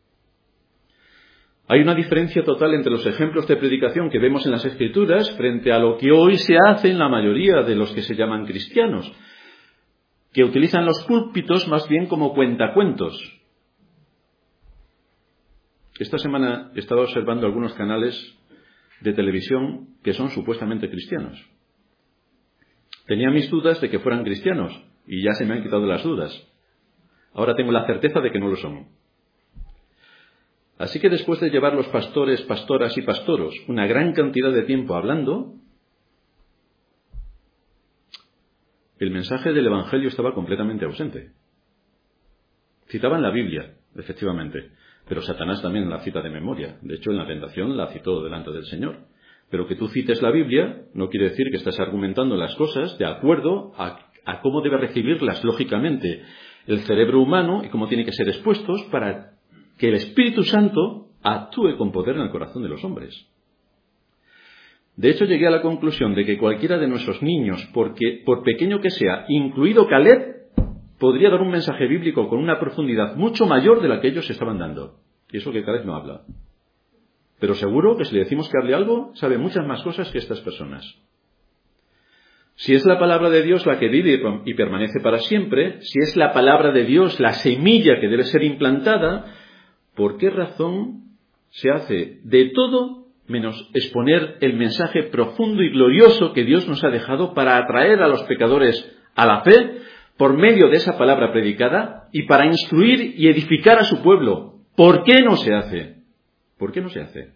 Hay una diferencia total entre los ejemplos de predicación que vemos en las Escrituras frente a lo que hoy se hace en la mayoría de los que se llaman cristianos, que utilizan los púlpitos más bien como cuentacuentos. Esta semana he estado observando algunos canales de televisión que son supuestamente cristianos. Tenía mis dudas de que fueran cristianos y ya se me han quitado las dudas. Ahora tengo la certeza de que no lo son. Así que después de llevar los pastores, pastoras y pastoros una gran cantidad de tiempo hablando, el mensaje del Evangelio estaba completamente ausente. Citaban la Biblia, efectivamente, pero Satanás también la cita de memoria. De hecho, en la tentación la citó delante del Señor. Pero que tú cites la Biblia no quiere decir que estás argumentando las cosas de acuerdo a cómo debe recibirlas lógicamente el cerebro humano y cómo tiene que ser expuestos para que el Espíritu Santo actúe con poder en el corazón de los hombres. De hecho, llegué a la conclusión de que cualquiera de nuestros niños, por pequeño que sea, incluido Caleb, podría dar un mensaje bíblico con una profundidad mucho mayor de la que ellos estaban dando. Y eso que Caleb no habla. Pero seguro que si le decimos que hable algo, sabe muchas más cosas que estas personas. Si es la palabra de Dios la que vive y permanece para siempre, si es la palabra de Dios la semilla que debe ser implantada, ¿por qué razón se hace de todo menos exponer el mensaje profundo y glorioso que Dios nos ha dejado para atraer a los pecadores a la fe por medio de esa palabra predicada y para instruir y edificar a su pueblo? ¿Por qué no se hace? ¿Por qué no se hace?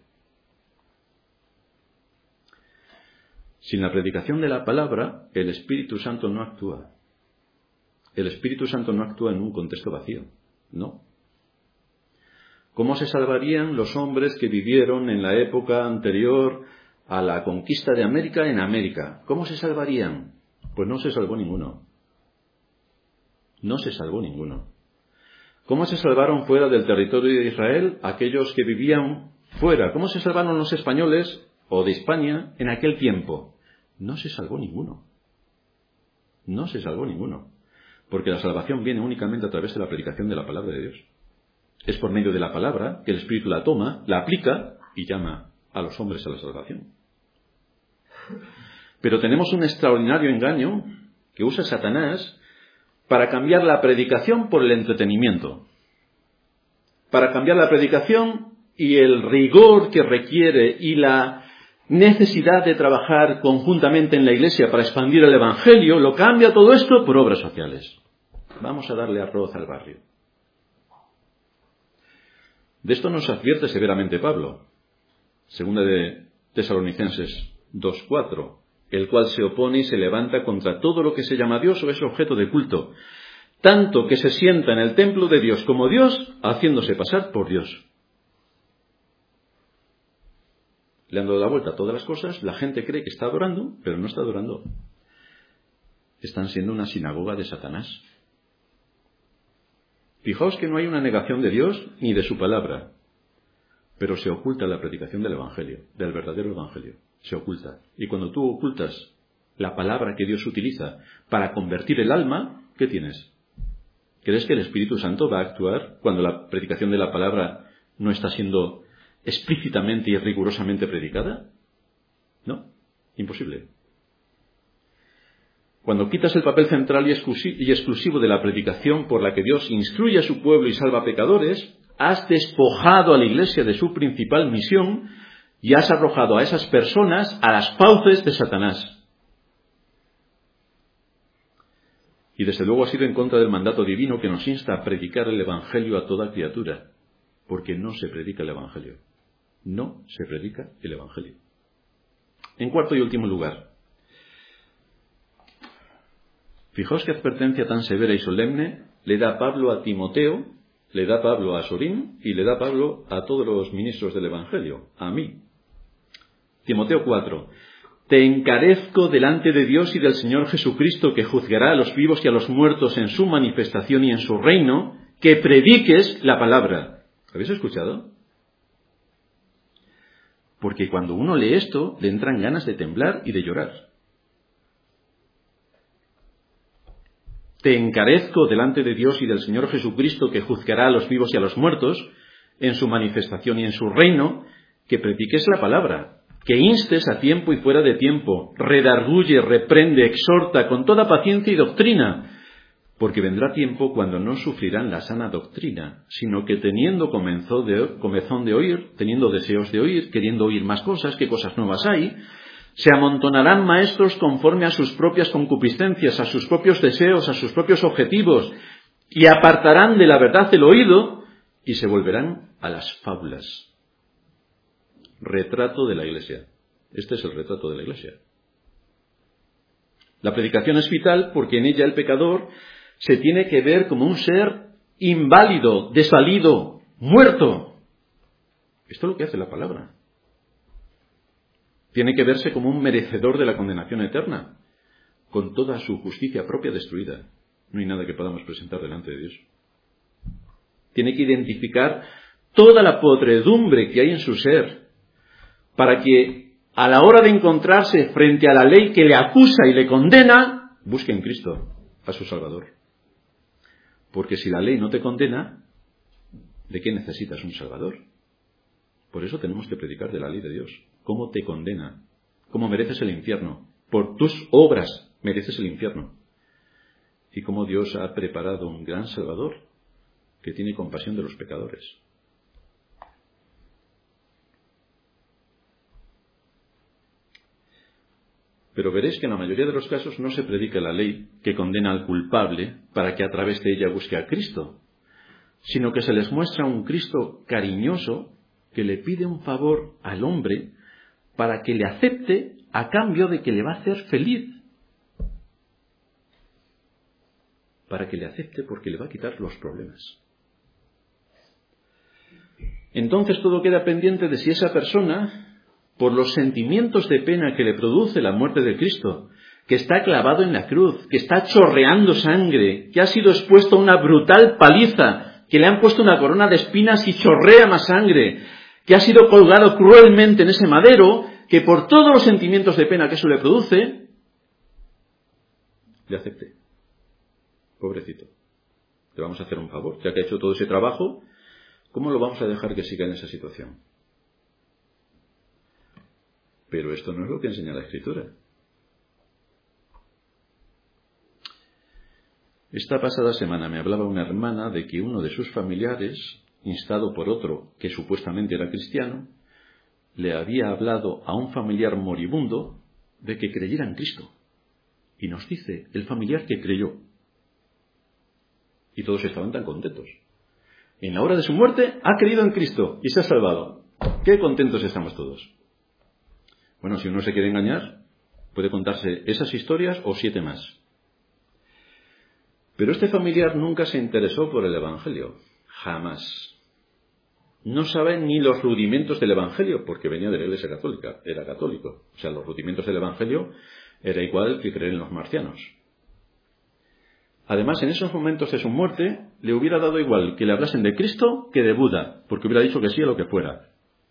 Sin la predicación de la palabra, el Espíritu Santo no actúa. El Espíritu Santo no actúa en un contexto vacío. No. ¿Cómo se salvarían los hombres que vivieron en la época anterior a la conquista de América en América? ¿Cómo se salvarían? Pues no se salvó ninguno. No se salvó ninguno. ¿Cómo se salvaron fuera del territorio de Israel aquellos que vivían fuera? ¿Cómo se salvaron los españoles o de España en aquel tiempo? No se salvó ninguno. No se salvó ninguno. Porque la salvación viene únicamente a través de la predicación de la palabra de Dios. Es por medio de la palabra que el Espíritu la toma, la aplica y llama a los hombres a la salvación. Pero tenemos un extraordinario engaño que usa Satanás para cambiar la predicación por el entretenimiento. Para cambiar la predicación y el rigor que requiere y la necesidad de trabajar conjuntamente en la iglesia para expandir el Evangelio, lo cambia todo esto por obras sociales. Vamos a darle arroz al barrio. De esto nos advierte severamente Pablo. Segunda de Tesalonicenses 2:4, el cual se opone y se levanta contra todo lo que se llama Dios o es objeto de culto, tanto que se sienta en el templo de Dios como Dios, haciéndose pasar por Dios. Le han dado la vuelta a todas las cosas, la gente cree que está adorando, pero no está adorando. Están siendo una sinagoga de Satanás. Fijaos que no hay una negación de Dios ni de su palabra, pero se oculta la predicación del Evangelio, del verdadero Evangelio. Se oculta. Y cuando tú ocultas la palabra que Dios utiliza para convertir el alma, ¿qué tienes? ¿Crees que el Espíritu Santo va a actuar cuando la predicación de la palabra no está siendo explícitamente y rigurosamente predicada? No, imposible. Cuando quitas el papel central y exclusivo de la predicación por la que Dios instruye a su pueblo y salva a pecadores, has despojado a la Iglesia de su principal misión y has arrojado a esas personas a las fauces de Satanás. Y desde luego ha sido en contra del mandato divino que nos insta a predicar el Evangelio a toda criatura, porque no se predica el Evangelio. No se predica el Evangelio. En cuarto y último lugar, fijaos qué advertencia tan severa y solemne le da Pablo a Timoteo, le da Pablo a Sorín y le da Pablo a todos los ministros del Evangelio, a mí. Timoteo 4. Te encarezco delante de Dios y del Señor Jesucristo, que juzgará a los vivos y a los muertos en su manifestación y en su reino, que prediques la palabra. ¿Habéis escuchado? Porque cuando uno lee esto, le entran ganas de temblar y de llorar. Te encarezco delante de Dios y del Señor Jesucristo, que juzgará a los vivos y a los muertos en su manifestación y en su reino, que prediques la palabra, que instes a tiempo y fuera de tiempo, redarguye, reprende, exhorta con toda paciencia y doctrina, porque vendrá tiempo cuando no sufrirán la sana doctrina, sino que teniendo comezón de oír, teniendo deseos de oír, queriendo oír más cosas, qué cosas nuevas hay, se amontonarán maestros conforme a sus propias concupiscencias, a sus propios deseos, a sus propios objetivos, y apartarán de la verdad el oído y se volverán a las fábulas. Retrato de la Iglesia. Este es el retrato de la Iglesia. La predicación es vital porque en ella el pecador se tiene que ver como un ser inválido, desvalido, muerto. Esto es lo que hace la palabra. Tiene que verse como un merecedor de la condenación eterna, con toda su justicia propia destruida. No hay nada que podamos presentar delante de Dios. Tiene que identificar toda la podredumbre que hay en su ser, para que a la hora de encontrarse frente a la ley que le acusa y le condena, busque en Cristo a su Salvador. Porque si la ley no te condena, ¿de qué necesitas un Salvador? Por eso tenemos que predicar de la ley de Dios. ¿Cómo te condena? ¿Cómo mereces el infierno? Por tus obras mereces el infierno. Y cómo Dios ha preparado un gran Salvador que tiene compasión de los pecadores. Pero veréis que en la mayoría de los casos no se predica la ley que condena al culpable para que a través de ella busque a Cristo, sino que se les muestra un Cristo cariñoso que le pide un favor al hombre para que le acepte a cambio de que le va a hacer feliz. Para que le acepte porque le va a quitar los problemas. Entonces todo queda pendiente de si esa persona, por los sentimientos de pena que le produce la muerte de Cristo, que está clavado en la cruz, que está chorreando sangre, que ha sido expuesto a una brutal paliza, que le han puesto una corona de espinas y chorrea más sangre, que ha sido colgado cruelmente en ese madero, que por todos los sentimientos de pena que eso le produce, le acepte. Pobrecito. Le vamos a hacer un favor, ya que ha hecho todo ese trabajo, ¿cómo lo vamos a dejar que siga en esa situación? Pero esto no es lo que enseña la Escritura. Esta pasada semana me hablaba una hermana de que uno de sus familiares, instado por otro que supuestamente era cristiano, le había hablado a un familiar moribundo de que creyera en Cristo. Y nos dice el familiar que creyó. Y todos estaban tan contentos. En la hora de su muerte ha creído en Cristo y se ha salvado. ¡Qué contentos estamos todos! Bueno, si uno se quiere engañar, puede contarse esas historias o 7 más. Pero este familiar nunca se interesó por el Evangelio. Jamás. No sabe ni los rudimentos del Evangelio, porque venía de la Iglesia Católica, era católico. O sea, los rudimentos del Evangelio era igual que creer en los marcianos. Además, en esos momentos de su muerte, le hubiera dado igual que le hablasen de Cristo que de Buda, porque hubiera dicho que sí a lo que fuera.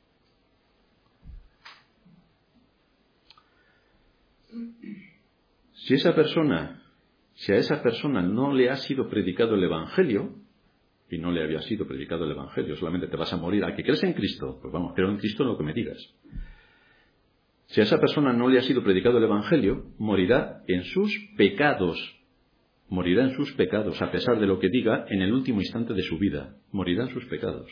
Si a esa persona no le ha sido predicado el Evangelio, y no le había sido predicado el Evangelio, solamente te vas a morir, ¿a que crees en Cristo? Pues vamos, creo en Cristo en lo que me digas. Si a esa persona no le ha sido predicado el Evangelio, morirá en sus pecados. Morirá en sus pecados, a pesar de lo que diga en el último instante de su vida. Morirá en sus pecados.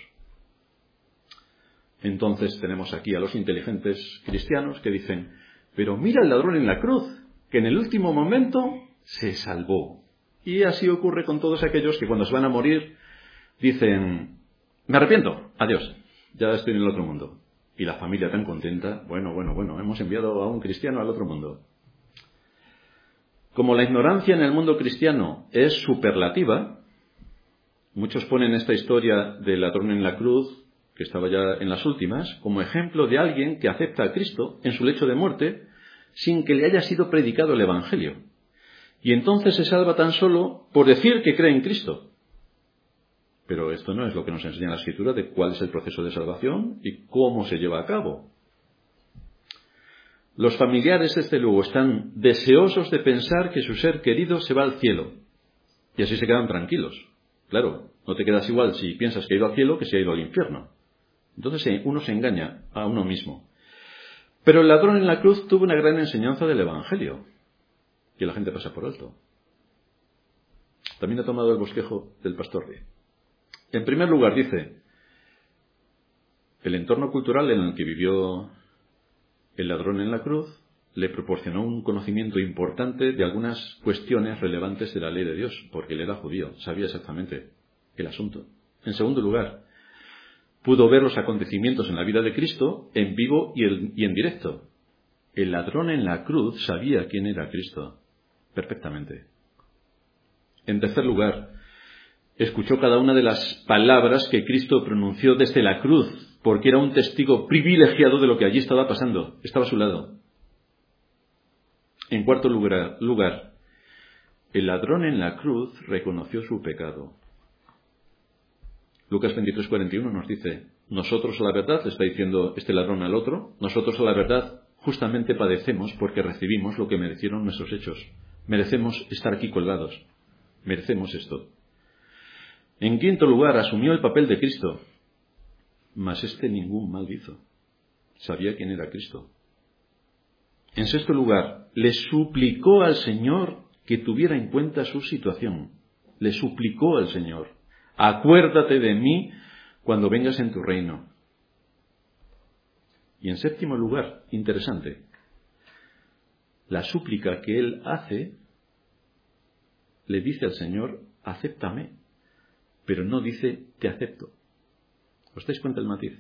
Entonces tenemos aquí a los inteligentes cristianos que dicen, pero mira al ladrón en la cruz, que en el último momento se salvó. Y así ocurre con todos aquellos que cuando se van a morir dicen, me arrepiento, adiós, ya estoy en el otro mundo. Y la familia tan contenta, bueno, hemos enviado a un cristiano al otro mundo. Como la ignorancia en el mundo cristiano es superlativa, muchos ponen esta historia del ladrón en la cruz, que estaba ya en las últimas, como ejemplo de alguien que acepta a Cristo en su lecho de muerte sin que le haya sido predicado el Evangelio. Y entonces se salva tan solo por decir que cree en Cristo. Pero esto no es lo que nos enseña la Escritura de cuál es el proceso de salvación y cómo se lleva a cabo. Los familiares, desde luego, están deseosos de pensar que su ser querido se va al cielo. Y así se quedan tranquilos. Claro, no te quedas igual si piensas que ha ido al cielo que si ha ido al infierno. Entonces uno se engaña a uno mismo. Pero el ladrón en la cruz tuvo una gran enseñanza del Evangelio, que la gente pasa por alto. También ha tomado el bosquejo del pastor D. En primer lugar, dice, el entorno cultural en el que vivió el ladrón en la cruz le proporcionó un conocimiento importante de algunas cuestiones relevantes de la ley de Dios, porque él era judío, sabía exactamente el asunto. En segundo lugar, pudo ver los acontecimientos en la vida de Cristo en vivo y en directo. El ladrón en la cruz sabía quién era Cristo perfectamente. En tercer lugar, escuchó cada una de las palabras que Cristo pronunció desde la cruz, porque era un testigo privilegiado de lo que allí estaba pasando. Estaba a su lado. En cuarto lugar, el ladrón en la cruz reconoció su pecado. Lucas 23:41 nos dice, nosotros a la verdad, le está diciendo este ladrón al otro, nosotros a la verdad justamente padecemos porque recibimos lo que merecieron nuestros hechos. Merecemos estar aquí colgados. Merecemos esto. En quinto lugar, asumió el papel de Cristo, mas este ningún mal hizo. Sabía quién era Cristo. En sexto lugar, le suplicó al Señor que tuviera en cuenta su situación. Le suplicó al Señor, acuérdate de mí cuando vengas en tu reino. Y en séptimo lugar, interesante, la súplica que él hace, le dice al Señor, acéptame, pero no dice, te acepto. ¿Os dais cuenta el matiz?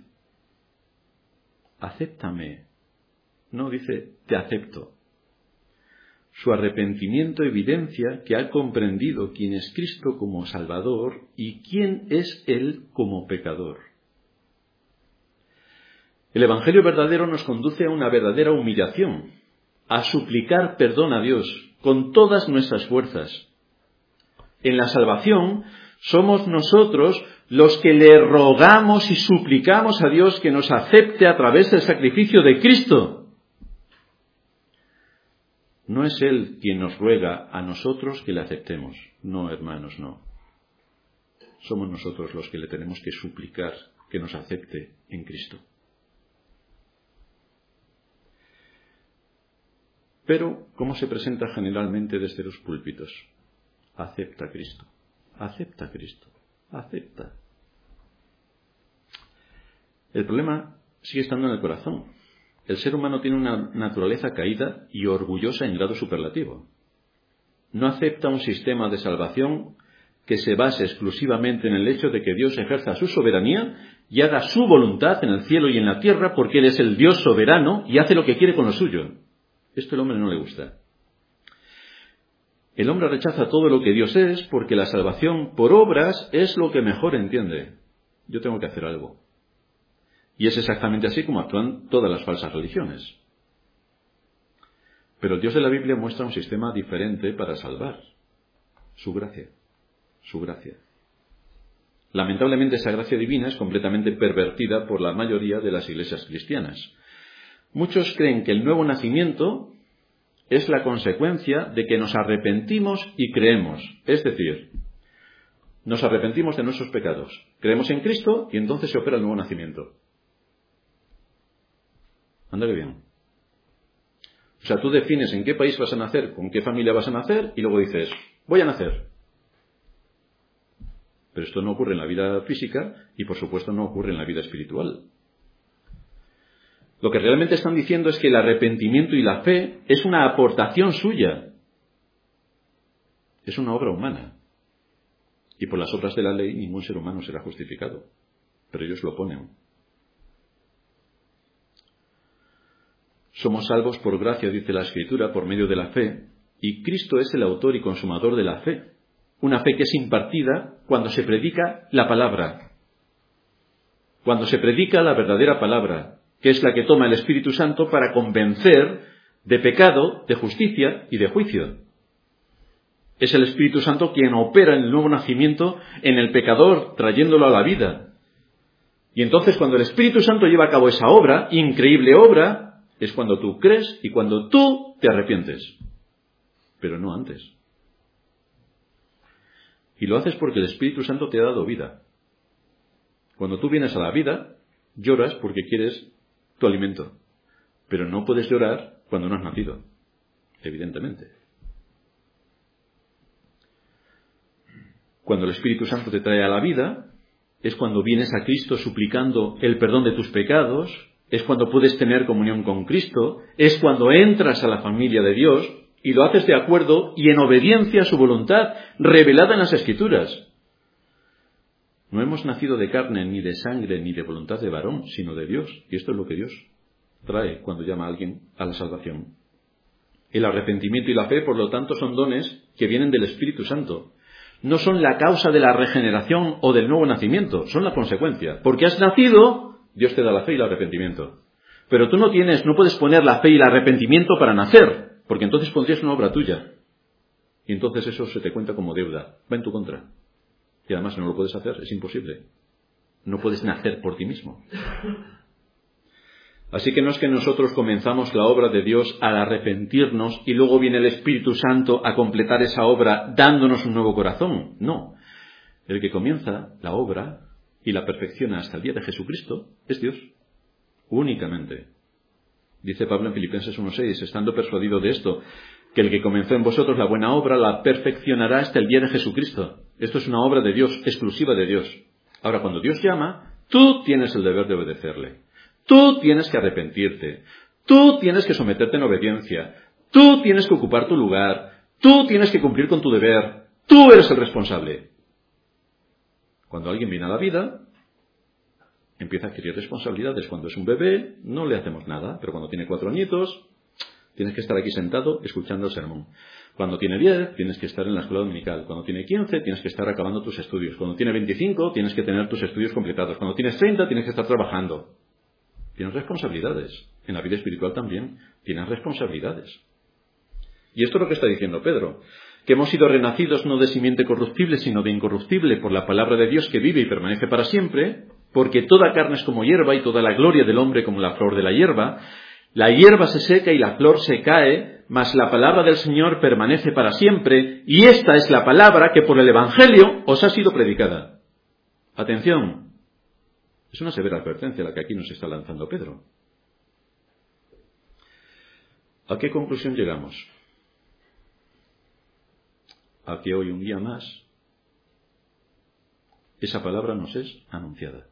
Acéptame, no dice, te acepto. Su arrepentimiento evidencia que ha comprendido quién es Cristo como Salvador y quién es Él como pecador. El Evangelio verdadero nos conduce a una verdadera humillación, a suplicar perdón a Dios con todas nuestras fuerzas. En la salvación somos nosotros los que le rogamos y suplicamos a Dios que nos acepte a través del sacrificio de Cristo. No es Él quien nos ruega a nosotros que le aceptemos. No, hermanos, no. Somos nosotros los que le tenemos que suplicar que nos acepte en Cristo. Pero, ¿cómo se presenta generalmente desde los púlpitos? Acepta a Cristo, acepta a Cristo, acepta. El problema sigue estando en el corazón. El ser humano tiene una naturaleza caída y orgullosa en grado superlativo. No acepta un sistema de salvación que se base exclusivamente en el hecho de que Dios ejerza su soberanía y haga su voluntad en el cielo y en la tierra porque Él es el Dios soberano y hace lo que quiere con lo suyo. Esto al hombre no le gusta. El hombre rechaza todo lo que Dios es porque la salvación por obras es lo que mejor entiende. Yo tengo que hacer algo. Y es exactamente así como actúan todas las falsas religiones. Pero el Dios de la Biblia muestra un sistema diferente para salvar. Su gracia. Su gracia. Lamentablemente esa gracia divina es completamente pervertida por la mayoría de las iglesias cristianas. Muchos creen que el nuevo nacimiento es la consecuencia de que nos arrepentimos y creemos. Es decir, nos arrepentimos de nuestros pecados, creemos en Cristo y entonces se opera el nuevo nacimiento. Anda que bien. O sea, tú defines en qué país vas a nacer, con qué familia vas a nacer y luego dices, voy a nacer. Pero esto no ocurre en la vida física y por supuesto no ocurre en la vida espiritual. Lo que realmente están diciendo es que el arrepentimiento y la fe es una aportación suya. Es una obra humana. Y por las obras de la ley ningún ser humano será justificado. Pero ellos lo ponen. Somos salvos por gracia, dice la Escritura, por medio de la fe, y Cristo es el autor y consumador de la fe. Una fe que es impartida cuando se predica la palabra. Cuando se predica la verdadera palabra, que es la que toma el Espíritu Santo para convencer de pecado, de justicia y de juicio. Es el Espíritu Santo quien opera el nuevo nacimiento en el pecador, trayéndolo a la vida. Y entonces cuando el Espíritu Santo lleva a cabo esa obra, increíble obra, es cuando tú crees y cuando tú te arrepientes. Pero no antes. Y lo haces porque el Espíritu Santo te ha dado vida. Cuando tú vienes a la vida, lloras porque quieres tu alimento. Pero no puedes llorar cuando no has nacido. Evidentemente. Cuando el Espíritu Santo te trae a la vida, es cuando vienes a Cristo suplicando el perdón de tus pecados, es cuando puedes tener comunión con Cristo, es cuando entras a la familia de Dios y lo haces de acuerdo y en obediencia a su voluntad revelada en las Escrituras. No hemos nacido de carne, ni de sangre, ni de voluntad de varón, sino de Dios. Y esto es lo que Dios trae cuando llama a alguien a la salvación. El arrepentimiento y la fe, por lo tanto, son dones que vienen del Espíritu Santo. No son la causa de la regeneración o del nuevo nacimiento, son la consecuencia. Porque has nacido, Dios te da la fe y el arrepentimiento. Pero tú no puedes poner la fe y el arrepentimiento para nacer, porque entonces pondrías una obra tuya. Y entonces eso se te cuenta como deuda, va en tu contra. Y además no lo puedes hacer, es imposible. No puedes nacer por ti mismo. Así que no es que nosotros comenzamos la obra de Dios al arrepentirnos y luego viene el Espíritu Santo a completar esa obra dándonos un nuevo corazón. No. El que comienza la obra y la perfecciona hasta el día de Jesucristo es Dios. Únicamente. Dice Pablo en Filipenses 1:6, estando persuadido de esto, que el que comenzó en vosotros la buena obra la perfeccionará hasta el día de Jesucristo. Esto es una obra de Dios, exclusiva de Dios. Ahora, cuando Dios llama, tú tienes el deber de obedecerle. Tú tienes que arrepentirte. Tú tienes que someterte en obediencia. Tú tienes que ocupar tu lugar. Tú tienes que cumplir con tu deber. Tú eres el responsable. Cuando alguien viene a la vida, empieza a adquirir responsabilidades. Cuando es un bebé, no le hacemos nada. Pero cuando tiene 4 añitos, tienes que estar aquí sentado escuchando el sermón. Cuando tiene 10, tienes que estar en la escuela dominical. Cuando tiene 15, tienes que estar acabando tus estudios. Cuando tiene 25, tienes que tener tus estudios completados. Cuando tienes 30, tienes que estar trabajando. Tienes responsabilidades. En la vida espiritual también tienes responsabilidades. Y esto es lo que está diciendo Pedro, que hemos sido renacidos no de simiente corruptible, sino de incorruptible por la palabra de Dios que vive y permanece para siempre, porque toda carne es como hierba y toda la gloria del hombre como la flor de la hierba. La hierba se seca y la flor se cae, mas la palabra del Señor permanece para siempre, y esta es la palabra que por el Evangelio os ha sido predicada. Atención, es una severa advertencia la que aquí nos está lanzando Pedro. ¿A qué conclusión llegamos? A que hoy, un día más, esa palabra nos es anunciada.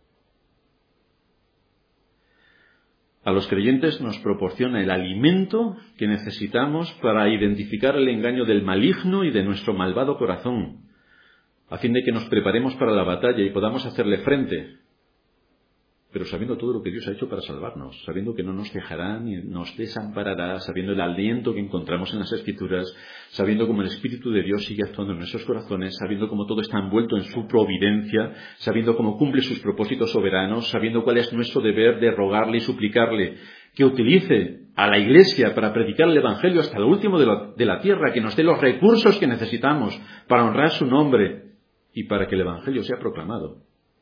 A los creyentes nos proporciona el alimento que necesitamos para identificar el engaño del maligno y de nuestro malvado corazón, a fin de que nos preparemos para la batalla y podamos hacerle frente, pero sabiendo todo lo que Dios ha hecho para salvarnos, sabiendo que no nos dejará ni nos desamparará, sabiendo el aliento que encontramos en las Escrituras, sabiendo cómo el Espíritu de Dios sigue actuando en nuestros corazones, sabiendo cómo todo está envuelto en su providencia, sabiendo cómo cumple sus propósitos soberanos, sabiendo cuál es nuestro deber de rogarle y suplicarle que utilice a la Iglesia para predicar el Evangelio hasta lo último de la tierra, que nos dé los recursos que necesitamos para honrar su nombre y para que el Evangelio sea proclamado.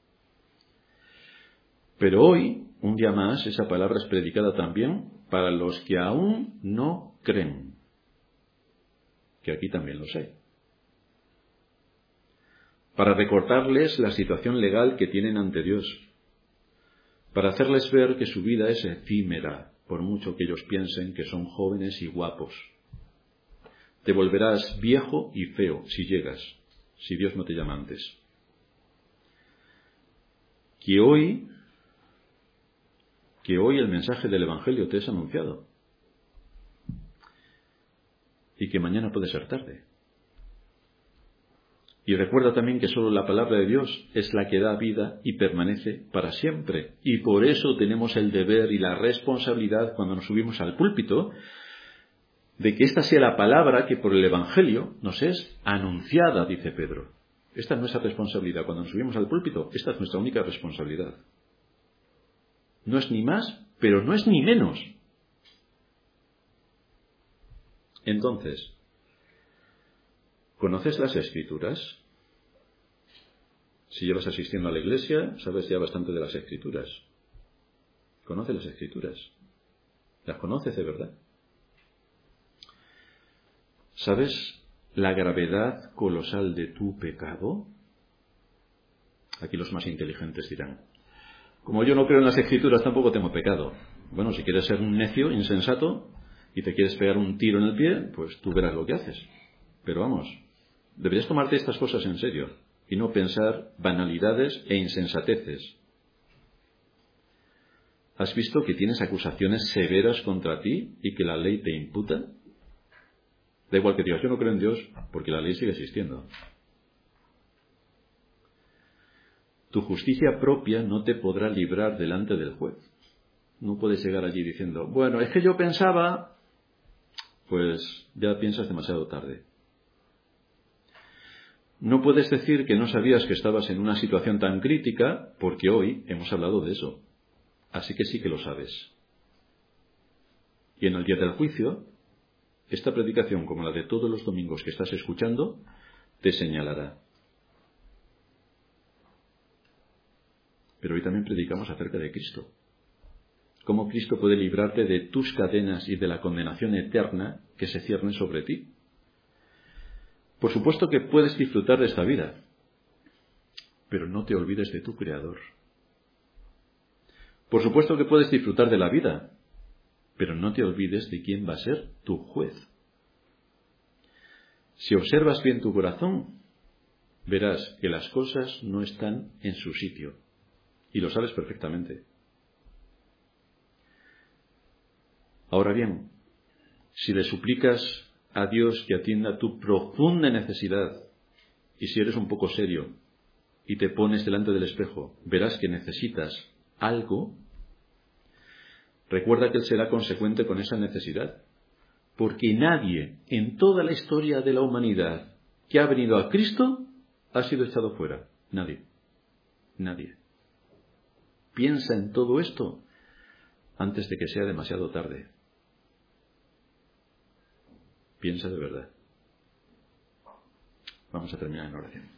Pero hoy, un día más, esa palabra es predicada también para los que aún no creen, que aquí también los hay. Para recordarles la situación legal que tienen ante Dios, para hacerles ver que su vida es efímera, por mucho que ellos piensen que son jóvenes y guapos. Te volverás viejo y feo si llegas, si Dios no te llama antes. Que hoy el mensaje del Evangelio te es anunciado y que mañana puede ser tarde. Y recuerda también que solo la palabra de Dios es la que da vida y permanece para siempre. Y por eso tenemos el deber y la responsabilidad cuando nos subimos al púlpito de que esta sea la palabra que por el Evangelio nos es anunciada, dice Pedro. Esta es nuestra responsabilidad. Cuando nos subimos al púlpito, esta es nuestra única responsabilidad. No es ni más, pero no es ni menos. Entonces, ¿conoces las Escrituras? Si llevas asistiendo a la iglesia, sabes ya bastante de las Escrituras. ¿Conoces las Escrituras? ¿Las conoces de verdad? ¿Sabes la gravedad colosal de tu pecado? Aquí los más inteligentes dirán: como yo no creo en las Escrituras, tampoco tengo pecado. Bueno, si quieres ser un necio, insensato, y te quieres pegar un tiro en el pie, pues tú verás lo que haces. Pero vamos, deberías tomarte estas cosas en serio y no pensar banalidades e insensateces. ¿Has visto que tienes acusaciones severas contra ti y que la ley te imputa? Da igual que digas, yo no creo en Dios, porque la ley sigue existiendo. Tu justicia propia no te podrá librar delante del juez. No puedes llegar allí diciendo, bueno, es que yo pensaba, pues ya piensas demasiado tarde. No puedes decir que no sabías que estabas en una situación tan crítica, porque hoy hemos hablado de eso. Así que sí que lo sabes. Y en el día del juicio, esta predicación, como la de todos los domingos que estás escuchando, te señalará. Pero hoy también predicamos acerca de Cristo. Cómo Cristo puede librarte de tus cadenas y de la condenación eterna que se cierne sobre ti. Por supuesto que puedes disfrutar de esta vida, pero no te olvides de tu Creador. Por supuesto que puedes disfrutar de la vida, pero no te olvides de quién va a ser tu juez. Si observas bien tu corazón, verás que las cosas no están en su sitio. Y lo sabes perfectamente. Ahora bien, si le suplicas a Dios que atienda tu profunda necesidad, y si eres un poco serio y te pones delante del espejo, verás que necesitas algo, recuerda que Él será consecuente con esa necesidad, porque nadie en toda la historia de la humanidad que ha venido a Cristo ha sido echado fuera. Nadie. Nadie. Piensa en todo esto antes de que sea demasiado tarde. Piensa de verdad. Vamos a terminar en oración.